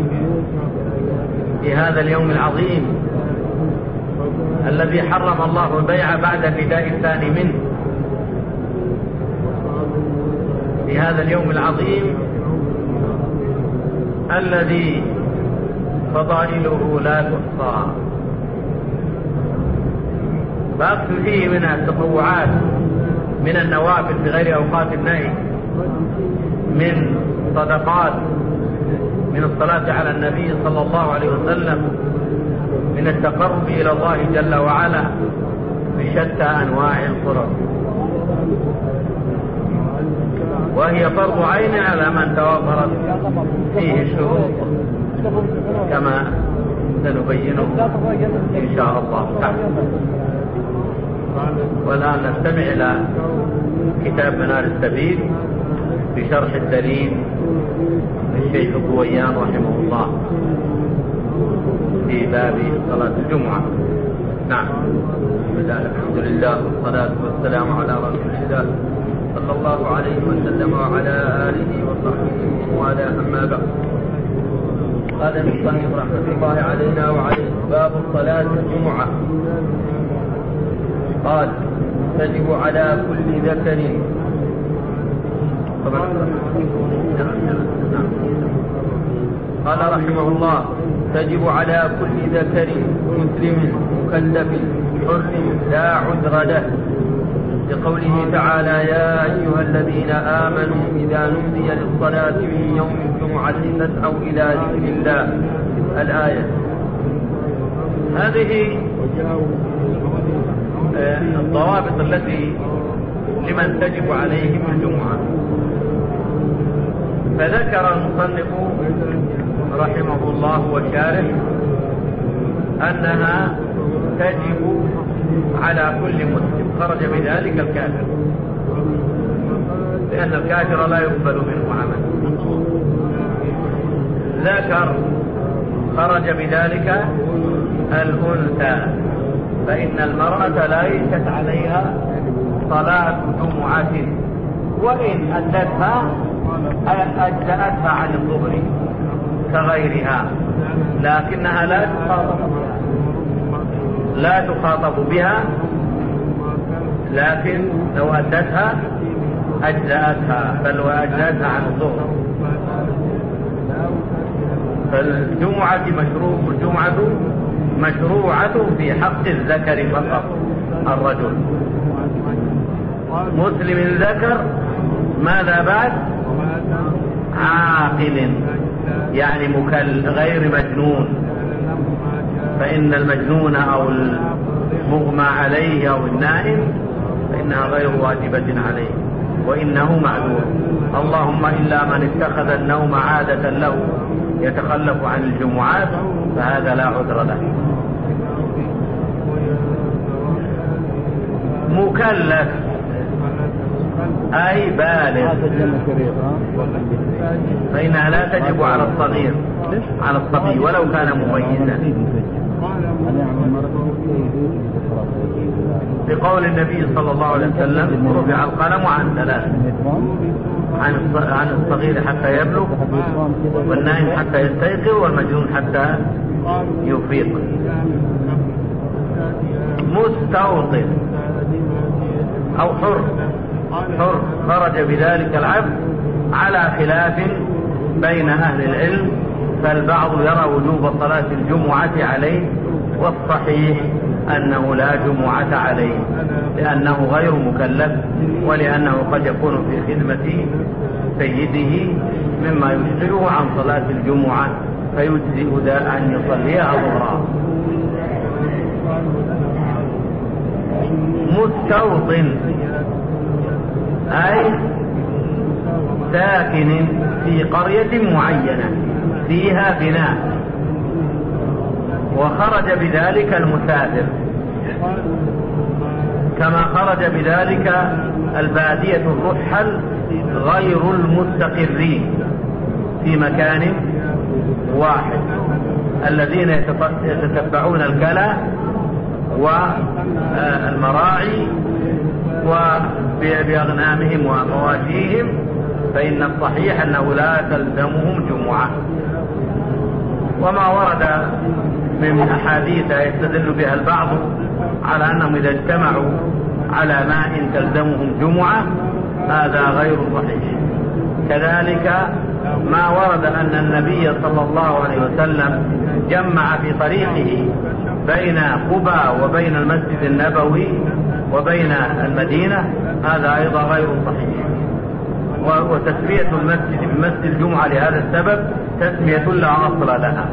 في هذا اليوم العظيم الذي حرم الله البيع بعد النداء الثاني منه، في هذا اليوم العظيم الذي فضائله لا تحصى. فأكثر فيه من التطوعات من النوافل بغير أوقات النهي، من صدقات، من الصلاة على النبي صلى الله عليه وسلم، من التقرب إلى الله جل وعلا بشتى أنواع القرب، وهي فرض عين على من توفرت فيه الشروط كما سنبينه إن شاء الله تعالى. والآن نستمع إلى كتاب منار السبيل بشرح الدليل للشيخ الضويان رحمه الله في باب صلاة الجمعة. نعم. الحمد لله والصلاة والسلام على رسول الله صلى الله عليه وسلم وعلى آله وصحبه وعلى أما بعد. قال المصنف رحمة الله علينا وعليه: باب صلاة الجمعة. قال: تجب على كل ذكر. قال رحمه الله: تجب على كل ذكر مسلم مكلف حر لا عذر له، لقوله تعالى: يا أيها الذين آمنوا إذا نودي للصلاة من يوم الجمعة فاسعوا إلى ذكر الله. الآية. هذه الضوابط التي لمن تجب عليهم الجمعة. فذكر المصنف رحمه الله وشارح أنها تجب على كل مسلم خرج بذلك الكافر، لأن الكافر لا يقبل منه عمل. ذكر خرج بذلك الأنثى، فإن المرأة ليست عليها صلاة جمعة، وإن أدتها أجزأتها عن الظهر كغيرها، لكنها لا تخاطب بها، لكن لو أدتها أجزأتها، بل وأجزأتها عن الظهر. فالجمعة مشروعة في حق الذكر فقط، الرجل مسلم ذكر. ماذا بعد؟ عاقل، يعني غير مجنون، فإن المجنون أو المغمى عليه أو النائم فإنها غير واجبة عليه، وإنه معذور. اللهم إلا من اتخذ النوم عادة له يتخلف عن الجمعات فهذا لا عذر له. مكلف أي بالغ، فإنها لا تجب على الصغير، على الصبي ولو كان مميزا، بقول النبي صلى الله عليه وسلم: رفع القلم عن ثلاث: عن الصغير حتى يبلغ، والنائم حتى يستيقظ، والمجنون حتى يفيق. مستوطن أو حر خرج بذلك العبد على خلاف بين أهل العلم، فالبعض يرى وجوب صلاة الجمعة عليه، والصحيح أنه لا جمعة عليه، لأنه غير مكلف، ولأنه قد يكون في خدمة سيده مما يشغله عن صلاة الجمعة فيجزئ أن يصليها ظهرا. مستوطن أي ساكن في قرية معينة فيها بناء، وخرج بذلك المسافر، كما خرج بذلك البادية الرحل غير المستقرين في مكان واحد، الذين يتتبعون الكلى والمراعي وبأغنامهم ومواشيهم، فإن الصحيح أنه لا تلزمهم جمعة. وما ورد من أحاديث يستدل بها البعض على أنهم إذا اجتمعوا على ماء تلزمهم جمعة، هذا غير صحيح. كذلك ما ورد أن النبي صلى الله عليه وسلم جمع في طريقه بين قباء وبين المسجد النبوي وبين المدينة، هذا أيضا غير صحيح. وتسمية المسجد بمسجد الجمعة لهذا السبب تسمية لا أصل لها،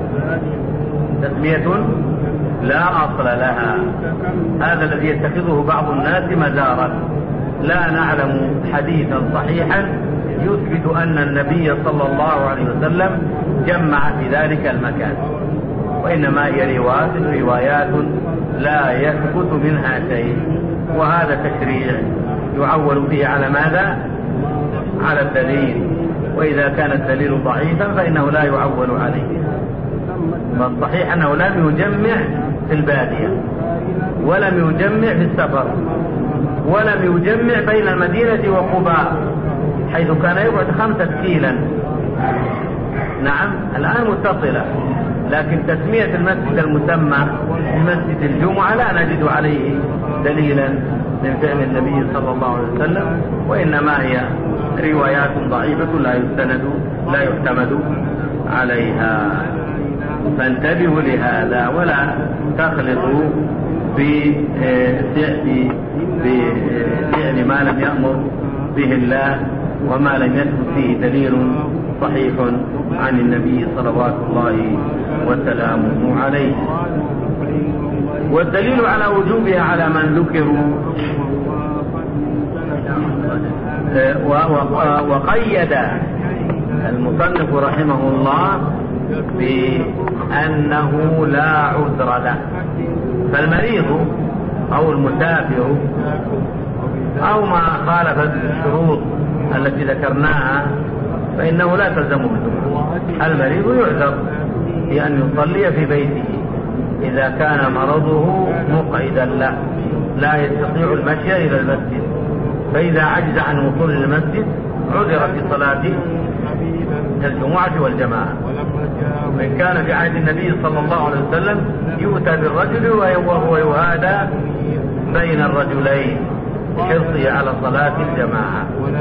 تسمية لا أصل لها. هذا الذي يتخذه بعض الناس مزارا. لا نعلم حديثا صحيحا يثبت أن النبي صلى الله عليه وسلم جمع في ذلك المكان، وإنما هي روايات لا يثبت منها شيء، وهذا تشريع يعول به على ماذا؟ على الدليل، وإذا كان الدليل ضعيفا فإنه لا يعول عليه. والصحيح أنه لم يجمع في البادية، ولم يجمع في السفر، ولم يجمع بين المدينة وقباء حيث كان يبعد 5 كيلا. نعم الآن متصلة، لكن تسمية المسجد المسمى بمسجد الجمعة لا نجد عليه دليلا من فعل النبي صلى الله عليه وسلم، وإنما هي روايات ضعيفة لا يعتمد عليها. فانتبهوا لهذا ولا تخلطوا بفعل ما لم يأمر به الله وما لم يثبت فيه دليل صحيح عن النبي صلوات الله وسلامه عليه. والدليل على وجوبها على من ذكروا، وقيد المصنف رحمه الله بأنه لا عذر له، فالمريض أو المسافر أو ما خالف الشروط التي ذكرناها فإنه لا تلزمه الجمعة. المريض يعذر بأن يصلي في بيته إذا كان مرضه مقعدا له لا يستطيع المشي إلى المسجد، فإذا عجز عن وصول المسجد عذر في صلاة الجمعة والجماعة. وإن كان في عهد النبي صلى الله عليه وسلم يؤتى بالرجل وهو يهادى بين الرجلين بحرصه على صلاة الجماعة.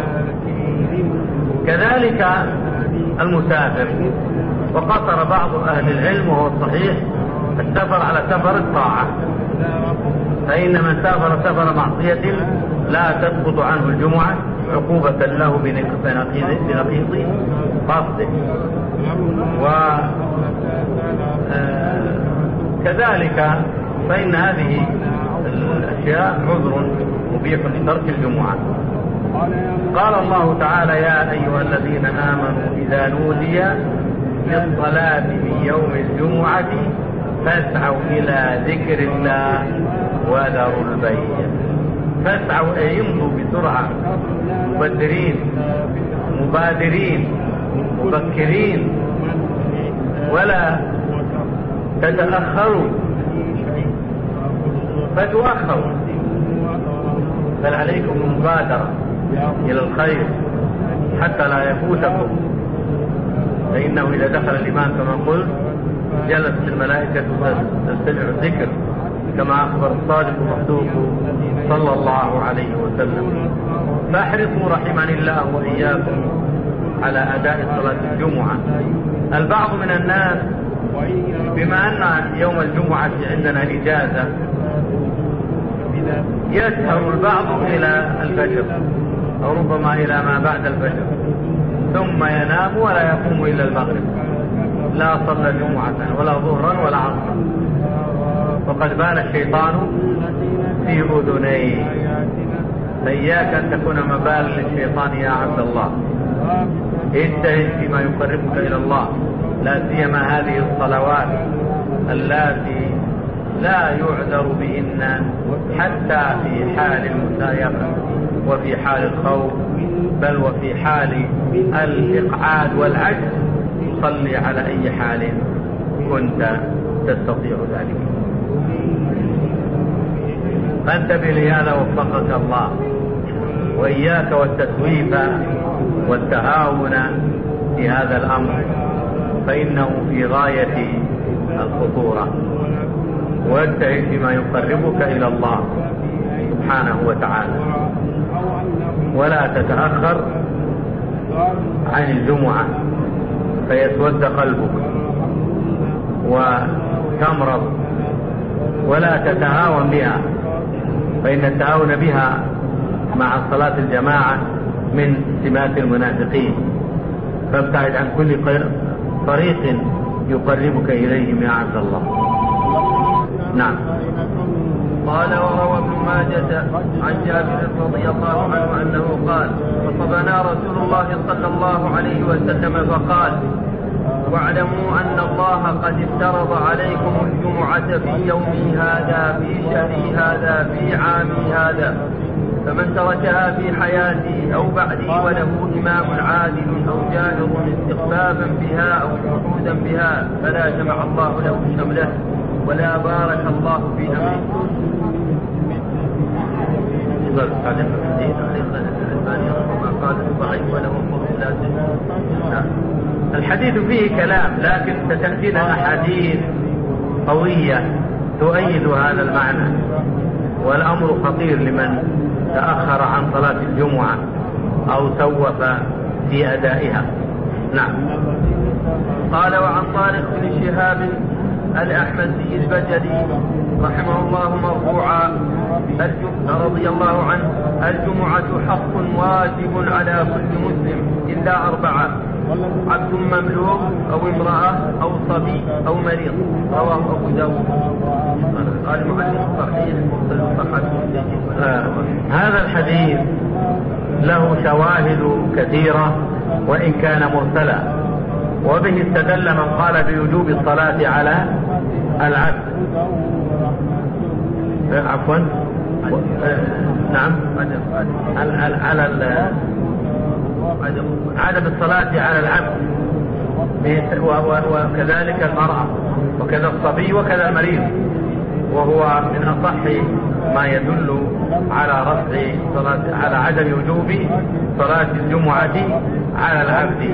كذلك المسافر، وقصر بعض أهل العلم وهو الصحيح السفر على سفر الطاعة، فإن من سافر سفر معصية لا تسقط عنه الجمعة عقوبة له بنقيض قصده. وكذلك فإن هذه الأشياء عذر مبيح لترك الجمعة. قال الله تعالى: يا أيها الذين آمنوا إذا نودي للصلاة من يوم الجمعة فاسعوا إلى ذكر الله وذروا البيع. فاسعوا أي يمضوا بسرعة، مبادرين مبكرين، ولا تتأخروا فتؤخروا، بل عليكم المبادرة إلى الخير حتى لا يفوتكم، فإنه إذا دخل الإمام كما قلت جلست الملائكة تستمع الذكر كما أخبر الصادق المصدوق صلى الله عليه وسلم. فاحرصوا رحمني الله وإياكم على أداء صلاة الجمعة. البعض من الناس بما أن يوم الجمعة عندنا إجازة يسهر البعض إلى الفجر أو ربما إلى ما بعد الفجر، ثم ينام ولا يقوم إلا المغرب، لا صلى جمعة ولا ظهرا ولا عصرا، وقد بان الشيطان في أذنيه. فإياك أن تكون مبالا للشيطان يا عبد الله، اجتهد فيما يقربك إلى الله، لا سيما هذه الصلوات اللاتي لا يعذر بهن حتى في حال المسايقة وفي حال الخوف، بل وفي حال الإقعاد والعجز صلي على أي حال كنت تستطيع ذلك. فانتبه لهذا وفقك الله، وإياك والتسويف والتهاون في هذا الأمر، فإنه في غاية الخطورة. واجتهد فيما يقربك إلى الله سبحانه وتعالى، ولا تتأخر عن الجمعة فيسود قلبك وتمرض، ولا تتهاون بها، فإن التهاون بها مع صلاة الجماعة من سمات المنافقين. فابتعد عن كل طريق يقربك إليهم يا عبد الله. نعم. قال: وروى ابن ماجة عن جابر رضي الله عنه أنه قال: خطبنا رسول الله صلى الله عليه وسلم فقال: واعلموا أن الله قد افترض عليكم الجمعة في يومي هذا في شهري هذا في عامي هذا، فمن تركها في حياتي أو بعدي وله إمام عادل أو جاهر استخفافا بها أو جحودا بها فلا جمع الله له شمله ولا بارك الله في أمره. الحديث فيه كلام، لكن ستأتينا أحاديث قوية تؤيد هذا المعنى، والأمر خطير لمن تأخر عن صلاة الجمعة أو سوف في أدائها. نعم. قال وعن طارق بن شهاب الأحمدي البجلي رحمه الله مرفوعا رضي الله عنه: الجمعة حق واجب على كل مسلم إلا 4: عبد مملوك أو امرأة أو صبي أو مريض. رواه أبو داود. قال معلم صحيح هذا الحديث له شواهد كثيرة وإن كان مرسلا، وبه استدل من قال بوجوب الصلاة على العبد. عفوا نعم، على عدم الصلاة على العبد، وكذلك المرأة وكذا الصبي وكذا المريض، وهو من أصح ما يدل على رفع صلاة على عدم وجوب صلاة الجمعة على العبد.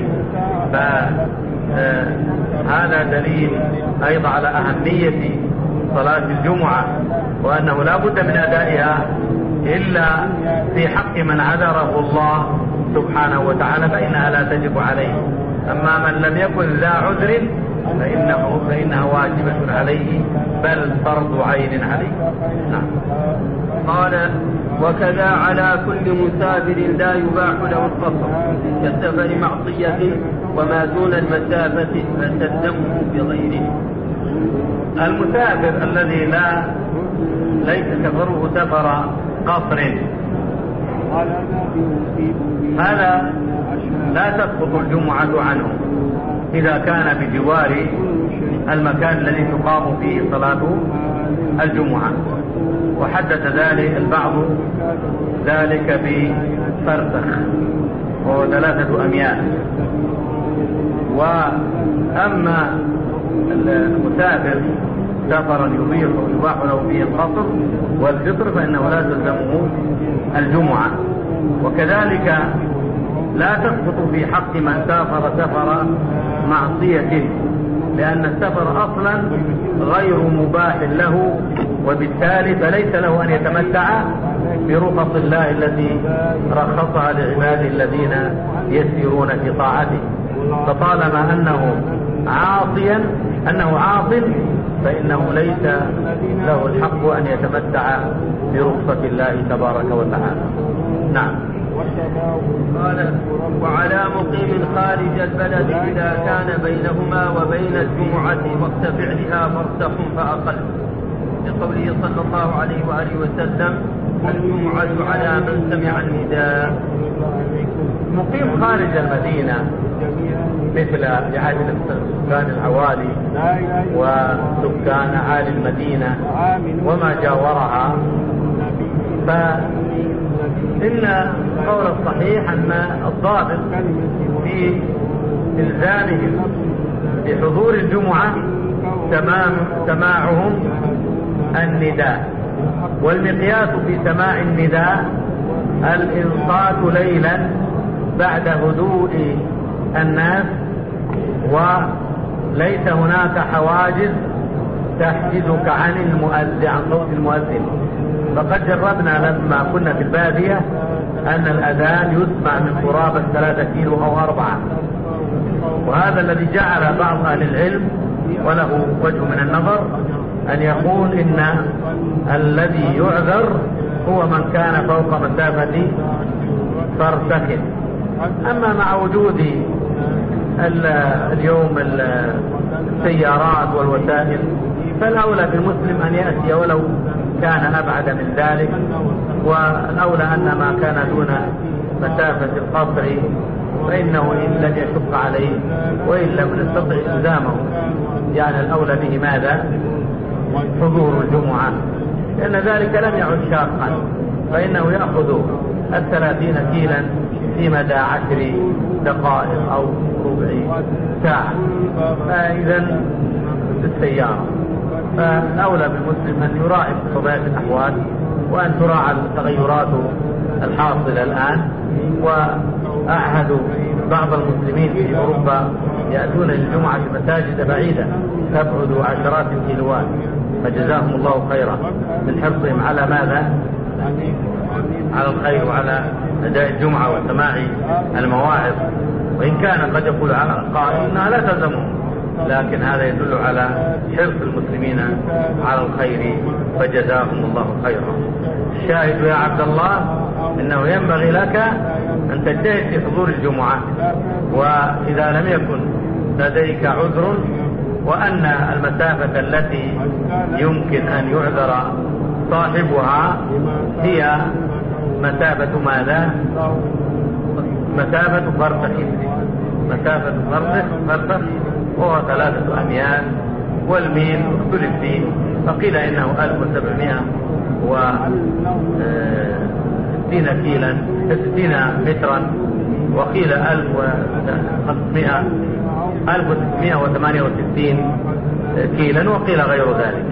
فهذا دليل أيضا على أهمية صلاة الجمعة، وأنه لا بد من أدائها إلا في حق من عذره الله سبحانه وتعالى فإنها لا تجب عليه. أما من لم يكن ذا عذر فإنها واجبة عليه، بل فرض عين عليه. نعم. قال: وكذا على كل مسافر لا يباح له القصر كالسفر معصية، وما دون المسافة فتلزمه بغيره. المسافر الذي ليس سفره سفر قصر هذا لا تسقط الجمعة عنه إذا كان بجوار المكان الذي تقام فيه صلاة الجمعة، وحدث ذلك البعض ذلك بفرسخ وهو 3 أميال. وأما المسافر سفرا يباح له فيه القصر والفطر فإنه لا تلزمه الجمعة. وكذلك لا تسقط في حق من سافر سفر معصية، لأن السفر أصلا غير مباح له، وبالتالي فليس له أن يتمتع برخص الله التي رخصها لعباده الذين يسيرون في طاعته. فطالما أنه عاص فإنه ليس له الحق أن يتمتع برخصة الله تبارك وتعالى. نعم. قال: وعلى مقيم خارج البلد إذا كان بينهما وبين الجمعة وقت فعلها فرسخ فأقل، لقوله صلى الله عليه وآله وسلم: الجمعة على من سمع النداء. مقيم خارج المدينة مثل عادة سكان العوالي وسكان عالي المدينة وما جاورها، فإن قول الصحيح أن الضابط في إلزامهم بحضور الجمعة سماعهم النداء، والمقياس في سماع النداء الإنصات ليلا بعد هدوء الناس، وليس هناك حواجز تحجزك عن صوت المؤذن. فقد جربنا لما كنا في البادية أن الأذان يسمع من قرابة 3 كيلو أو 4، وهذا الذي جعل بعض أهل العلم وله وجه من النظر أن يقول إن الذي يعذر هو من كان فوق مسافة فرسخ. أما مع وجود اليوم السيارات والوسائل فالأولى بالمسلم أن يأتي ولو كان أبعد من ذلك، والأولى أن ما كان دون مسافة القصر فإنه إن لم يشق عليه وإن لم يستطع التزامه يعني الأولى به ماذا؟ حضور الجمعة، لأن ذلك لم يعد شاقا، فإنه يأخذ 30 كيلا في مدى 10 دقائق أو ربع ساعة، فإذا بالسيارة. فالأولى بالمسلم أن يراعي طبيعة الأحوال وأن تراعى التغيرات الحاصلة الآن. وأعهد بعض المسلمين في أوروبا يأتون للجمعة في مساجد بعيدة تبعد عشرات الكيلوات، فجزاهم الله خيرا من حرصهم على ماذا؟ على الخير وعلى أداء الجمعة وسماع المواعظ. وإن كان قد يقول على قائل إنها لا تلزمهم، لكن هذا يدل على حرص المسلمين على الخير، فجزاهم الله خيرا. الشاهد يا عبد الله إنه ينبغي لك أن تجتهد في حضور الجمعة، وإذا لم يكن لديك عذر، وأن المسافة التي يمكن أن يعذر صاحبها هي مسافة ماذا؟ مسافة فرسخ. مسافة فرسخ وهو 3 أميال، والميل اختلف فيه، فقيل إنه 1760 مترا، وقيل 1668 كيلا، وقيل غير ذلك.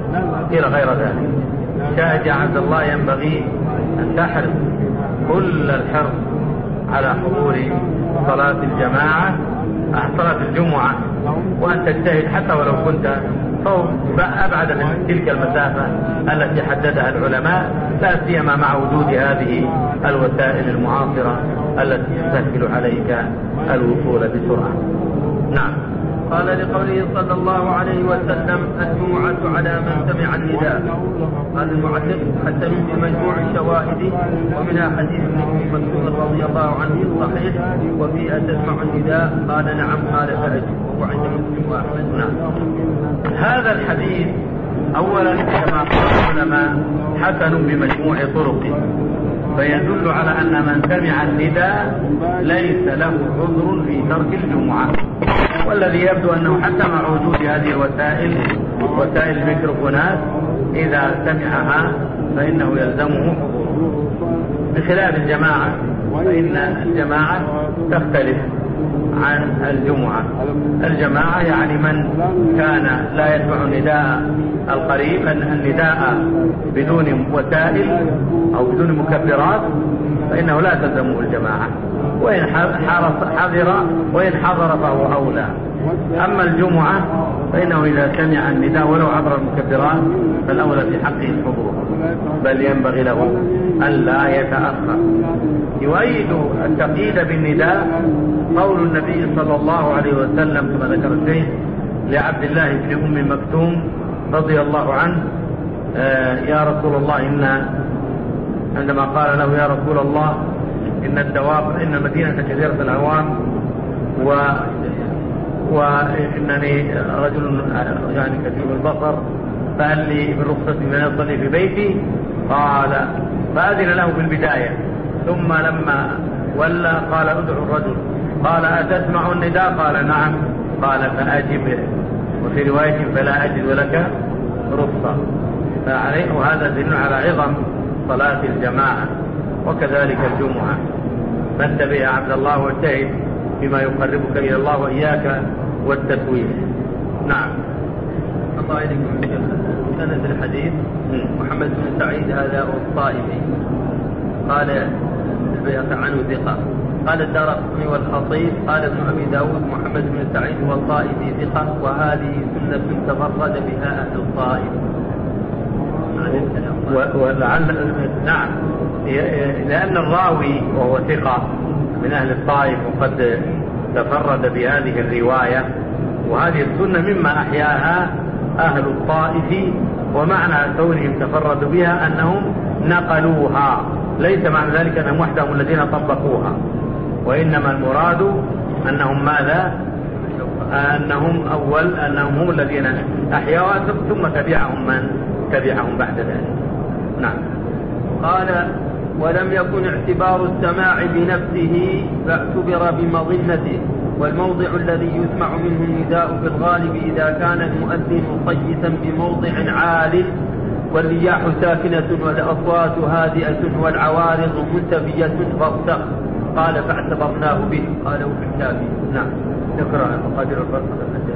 شاهد يا عبد الله ينبغي أن تحرص كل الحرص على حضور صلاة الجماعة، صلاة الجمعة، وأن تجتهد حتى ولو كنت أبعد من تلك المسافة التي حددها العلماء، لا سيما مع وجود هذه الوسائل المعاصرة التي تسهل عليك الوصول بسرعة. نعم. قال لقوله صلى الله عليه وسلم: الجمعة على من سمع النداء. قال المعلق: حسن بمجموع الشواهد، ومنها حديث ابن مسعود رضي الله عنه في الصحيح: وفي أتسمع النداء؟ قال: نعم. قال: فأجب. وهو عند مسلم وأحمد. نعم. هذا الحديث أولا كما قال العلماء حسن بمجموع طرقه، فيدل على أن من سمع النداء ليس له عذر في ترك الجمعة. والذي يبدو أنه حتى مع وجود هذه الوسائل، وسائل الميكروفونات، إذا سمعها فإنه يلزمه حضوره، بخلاف الجماعة، فإن الجماعة تختلف عن الجمعة. الجماعة يعني من كان لا يسمع النداء القريب، النداء بدون وسائل أو بدون مكبرات، فإنه لا تلزمه الجماعة، وإن حضر وإن حضر فهو أولى. أما الجمعة فإنه إذا سمع النداء ولو عبر المكبرات فالأولى في حقه الحضور، بل ينبغي له ألا يتأخر. يؤيد التقييد بالنداء قول النبي صلى الله عليه وسلم كما ذكر الشيخ لعبد الله بن أم مكتوم رضي الله عنه: يا رسول الله، عندما قال له: يا رسول الله، إن الدواب، إن المدينة كثيرة العوام، وإنني رجل يعني كثير البصر، فهل لي بالرخصة من يصلي في بيتي؟ قال: فأذن له في البداية، ثم لما ولى قال: ادعو الرجل. قال: أتسمع النداء؟ قال: نعم. قال: فأجب. وفي رواية: فلا أجد لك رخصة. فعليه هذا دليل على عظم صلاة الجماعة، وكذلك الجمعة. فانتبه يا عبد الله واجتهد بما يقربك إلى الله وإياك والتسويف. نعم. الله إليكم. سند الحديث محمد بن سعيد هذا الطائفي، قال البيهقي عنه ثقة. قال الدارقطني والخطيب قال ابن أبي داود: محمد بن سعيد والطائفي ثقة، وهذه سنة تفرد بها أهل الطائف. نعم، لأن الراوي وهو ثقة من أهل الطائف وقد تفرد بهذه الرواية، وهذه السنة مما أحياها أهل الطائف، ومعنى كونهم تفردوا بها أنهم نقلوها، ليس معنى ذلك أنهم وحدهم الذين طبقوها، وإنما المراد أنهم ماذا؟ أنهم هم الذين أحياها، ثم تبعهم من تبعهم بعد ذلك. نعم. قال: ولم يكن اعتبار السماع بنفسه فاعتبر بمظنته. والموضع الذي يسمع منه النداء في الغالب إذا كان المؤذن صيتا بموضع عال والرياح ساكنة والأصوات هادئة والعوارض منتفية فارتق. قال فاعتبرناه به. قاله في الكافي. نعم. نقرأ مقادير الفرق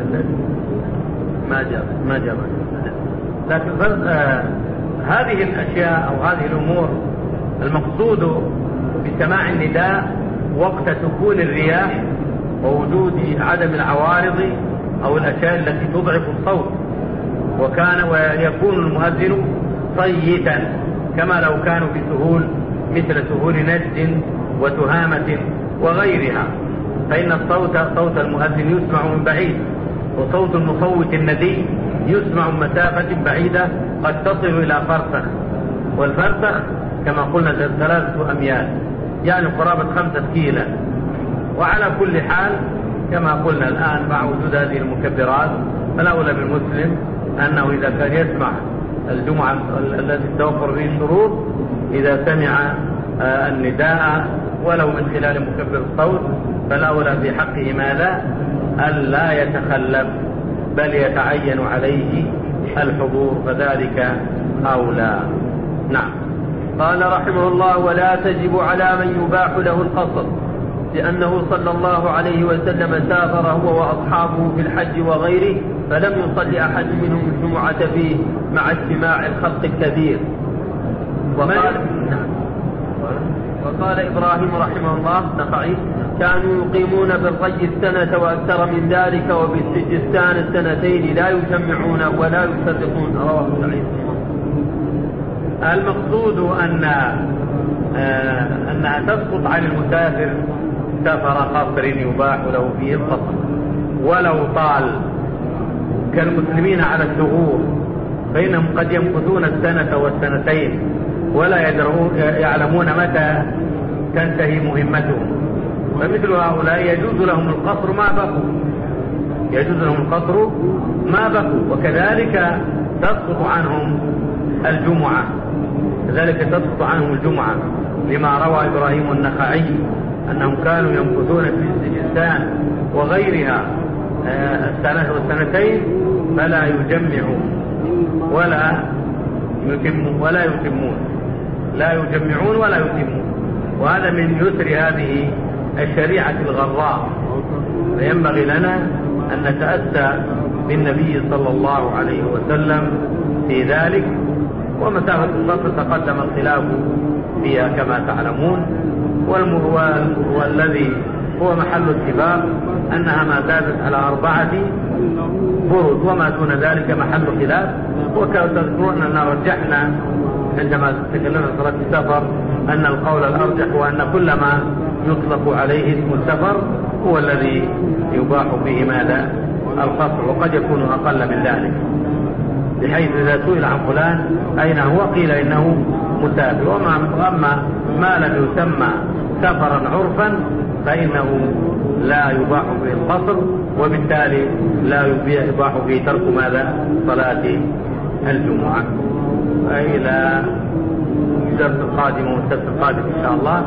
ما جاب لكن هذه الأشياء أو هذه الأمور المقصود بسماع النداء وقت سكون الرياح ووجود عدم العوارض أو الأشياء التي تضعف الصوت، ويكون المؤذن صيتا كما لو كانوا بسهول مثل سهول نجد وتهامة وغيرها، فإن صوت المؤذن يسمع من بعيد، وصوت المصوت الندي يسمع من مسافة بعيدة قد تصل إلى فرسخ، والفرسخ كما قلنا 3 أميال يعني قرابة 5 كيلا. وعلى كل حال كما قلنا الآن مع وجود هذه المكبرات فالأولى بالمسلم أنه إذا كان يسمع الجمعة التي توفر فيه الشروط إذا سمع النداء ولو من خلال مكبر الصوت فالأولى في حقه ماذا؟ ألا يتخلف بل يتعين عليه الحضور، فذلك أولى. نعم. قال رحمه الله: ولا تجب على من يباح له القصر، لأنه صلى الله عليه وسلم سافر هو وأصحابه في الحج وغيره فلم يصلي أحد منهم الجمعة فيه مع اجتماع الخلق الكثير. وقال إبراهيم رحمه الله نخعي: كانوا يقيمون بالري 1 وأكثر من ذلك وبالسجستان 2 لا يجمعون ولا يفرقون. رواه سعيد. المقصود أنها تسقط عن المسافر سفر قصر يباح له فيه القصر ولو طال كالمسلمين على الثغور، فإنهم قد يمكثون 1 و2 ولا يعلمون متى تنتهي مهمتهم، فمثل هؤلاء يجوز لهم القصر ما بقوا، وكذلك تسقط عنهم الجمعة، لما روى إبراهيم النخعي أنهم كانوا يمكثون في السجستان وغيرها 1 و2 فلا يجمعون لا يجمعون ولا يتمون، وهذا من يسر هذه الشريعة الغراء، فينبغي لنا أن نتأسى بالنبي صلى الله عليه وسلم في ذلك. ومسافة الصف تقدم الخلاف فيها كما تعلمون، والذي هو محل اتفاق أنها ما زادت على 4 برد، وما دون ذلك محل خلاف. وتذكرون أننا رجحنا عندما تكلمنا عن صلاة السفر أن القول الأرجح هو أن كل ما يطلق عليه اسم السفر هو الذي يباح به ماذا؟ القصر، وقد يكون أقل من ذلك، بحيث إذا سئل عن فلان أين هو قيل إنه مسافر. وأما ما لم يسمى سفرا عرفا فإنه لا يباح به القصر، وبالتالي لا يباح به ترك ماذا؟ صلاة الجمعة. إلى الدرس القادم والسبت القادم إن شاء الله.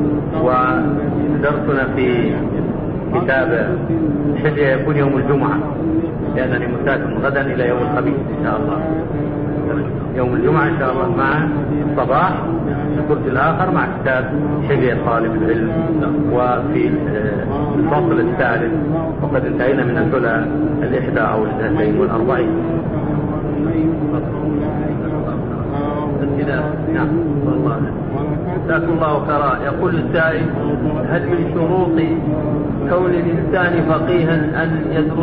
ودرسنا في كتاب الحجة يكون يوم الجمعة، لأنني مسافر غدا إلى يوم الخميس إن شاء الله. يوم الجمعة إن شاء الله مع الصباح، الكرسي الآخر مع كتاب حجة طالب العلم. وفي الفصل الثالث وقد انتهينا من الثلث 1 أو 42. نعم. والله جزاكم الله خيرا. يقول السائل: هل من شروط كون الإنسان فقيها أن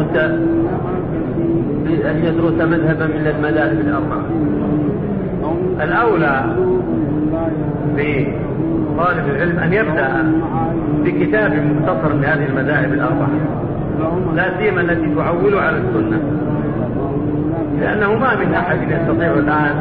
يدرس مذهبا من المذاهب الأربعة؟ الأولى بطالب العلم أن يبدأ بكتاب مختصر لهذه المذاهب الأربعة، لا سيما التي تعول على السنة، لأنه ما من أحد يستطيع الآن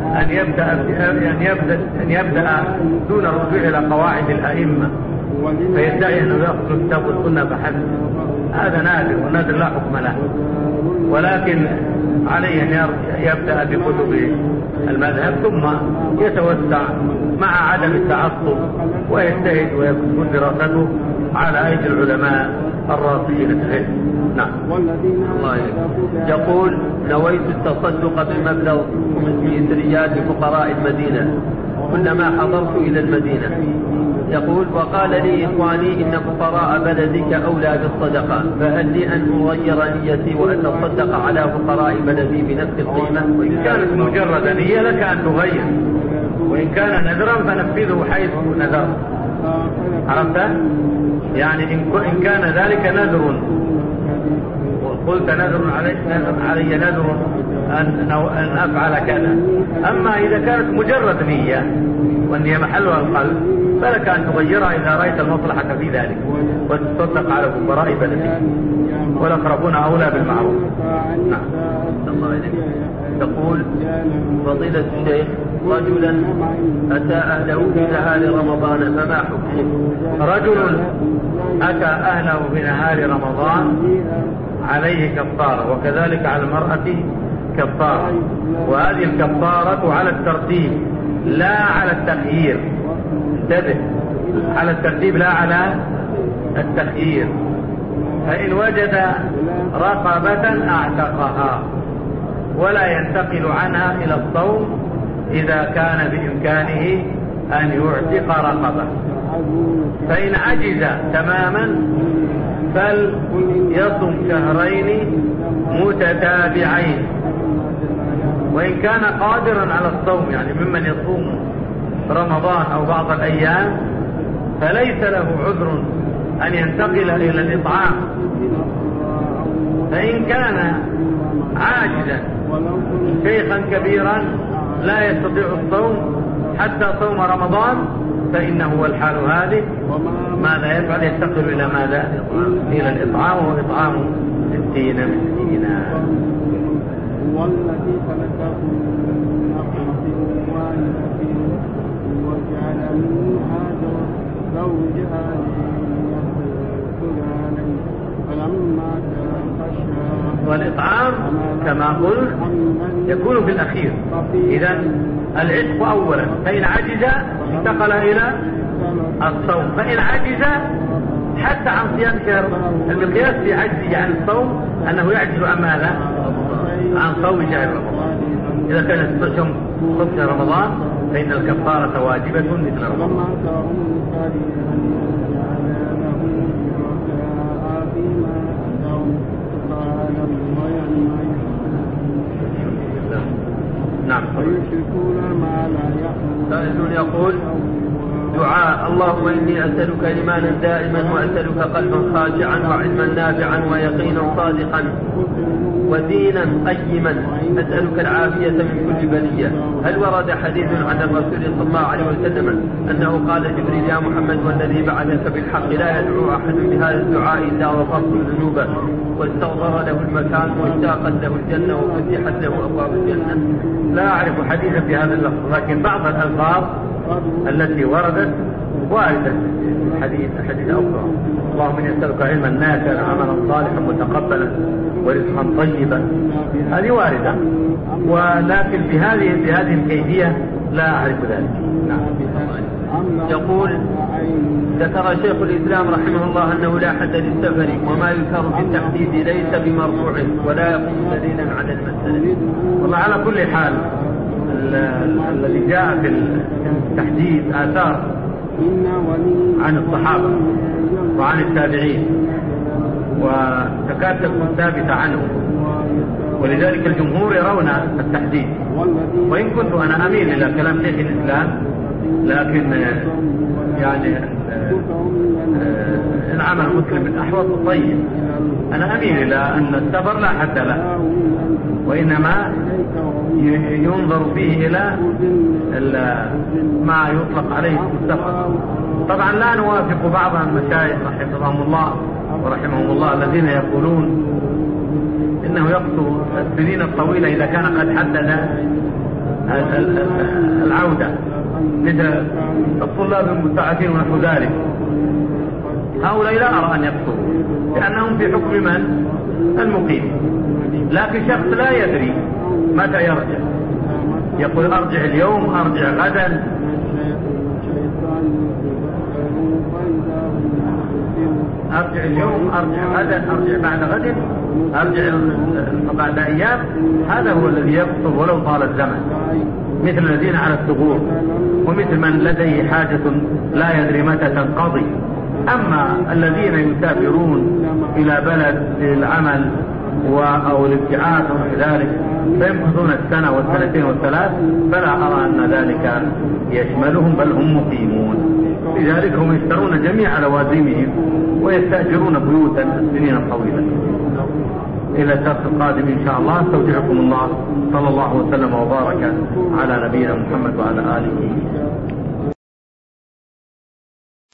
أن يبدأ دون الرجوع إلى قواعد الأئمة فيدعي أنه يأخذ الكتاب والسنة فحسب. هذا نادر، والنادر لا حكم له، ولكن عليه أن يبدأ بكتب المذهب ثم يتوسع مع عدم التعصب ويجتهد ويكون دراسته على أيدي العلماء الراسخين في العلم. نعم. الله يقول: نويت التصدق بمبلغ 500 ريال لفقراء المدينة كلما حضرت إلى المدينة. يقول: وقال لي إخواني إن فقراء بلدك أولى بالصدقة، فهل لي أن أغير نيتي وأتصدق على فقراء بلدي بنفس القيمة؟ وإن كانت مجرد نية لك أن تغير، وإن كان نذرا فنفذه حيث نذر. عرفت؟ يعني إن كان ذلك نذر وقلت نذر علي نذر أن أفعل كذا. أما إذا كانت مجرد نية والنية محلها القلب فلك أن تغيرها إذا رأيت المصلحة في ذلك، وتصدق على فقراء بلدك والأقربون أولى بالمعروف. نعم. يقول: فضيلة الشيخ، رجلا أتى أهله في نهار رمضان فما حكمه؟ رجل أتى أهله في نهار رمضان عليه كفارة، وكذلك على المرأة كفارة، وهذه الكفارة على الترتيب لا على التخيير. انتبه، على الترتيب لا على التخيير. فإن وجد رقبة أعتقها ولا ينتقل عنها إلى الصوم إذا كان بإمكانه أن يعتق رقبة. فإن عجز تماما فليصم شهرين متتابعين، وإن كان قادرا على الصوم يعني ممن يصوم رمضان أو بعض الأيام فليس له عذر أن ينتقل إلى الإطعام. فإن كان عاجزا شيخا كبيرا لا يستطيع الصوم حتى صوم رمضان فإنه الحال هذه ماذا يفعل؟ ينتقل إلى ماذا؟ إلى الإطعام، وإطعام 60 مسكينا. والذي خلقكم من نفس واحدة وجعل منها زوجها ليسكن عليه فلما تغشى. والإطعام كما قلت يكون في الأخير. إذن العتق أولا، فإن عجز انتقل إلى الصوم. فإن عجز حتى عن صيام شهر، المقياس في عجزه عن الصوم أنه يعجز عن ماذا؟ عن صوم شهر رمضان. إذا كان صوم شهر رمضان فإن الكفارة واجبة مثل رمضان. نعم. سائل يقول: دعاء: اللهم إني أسألك إيمانا دائما، وأسألك قلبا خاشعا، وعلما نافعا، ويقينا صادقا، ودينا قيما، أسألك العافية من كل بلية. هل ورد حديث عن الرسول صلى الله عليه وسلم أنه قال جبريل: يا محمد والذي بعثك بالحق لا يدعو أحد بهذا الدعاء إلا غفرت ذنوبه واستغفر له المكان واشتاقت له الجنة وفتحت له أبواب الجنة؟ لا أعرف حديثا في هذا اللفظ، لكن بعض الألفاظ التي وردت واردة حديث أخرى. اللهم إني أسألك علما نافعا، عملا صالحا متقبلا، ورزقا طيبا. هذه واردة، ولكن بهذه الكيفية لا أعرف ذلك. نعم. يقول: ذكر شيخ الإسلام رحمه الله أنه لا حد للسفر، وما يذكر في التحديد ليس بمرفوع ولا يكون دليلا على المسألة. والله على كل حال الذي جاء في التحديد آثار عن الصحابة وعن التابعين، وتكاد تكون ثابتة عنهم، ولذلك الجمهور يرون التحديد. وإن كنت أنا أميل إلى كلام شيخ الإسلام، لكن يعني إن عمل مسلم الأحوط طيب. أنا أميل إلى أن السفر لا حد له، وإنما ينظر فيه إلى ما يطلق عليه السفر. طبعا لا نوافق بعض المشايخ حفظهم الله ورحمهم الله الذين يقولون إنه يقصر السنين الطويلة إذا كان قد حدد العودة، مثل الطلاب المستعدين ونحو ذلك. هؤلاء لا أرى أن يقصروا لأنهم في حكم من؟ المقيم. لكن شخص لا يدري متى يرجع، يقول أرجع اليوم، أرجع غدا، أرجع اليوم، أرجع غدا، أرجع بعد غد، أرجع بعد أيام، هذا هو الذي يقصر ولو طال الزمن، مثل الذين على الثغور، ومثل من لديه حاجة لا يدري متى تنقضي. أما الذين يسافرون إلى بلد للعمل أو الابتعاث وذلك فيمكثون السنة والسنتين والثلاث، فلا أرى أن ذلك يشملهم، بل هم مقيمون. لذلك هم يشترون جميع لوازمهم ويستأجرون بيوتا السنين الطويلة. إلى الدرس القادم إن شاء الله، استودعكم الله، صلى الله وسلم وبارك على نبينا محمد وعلى آله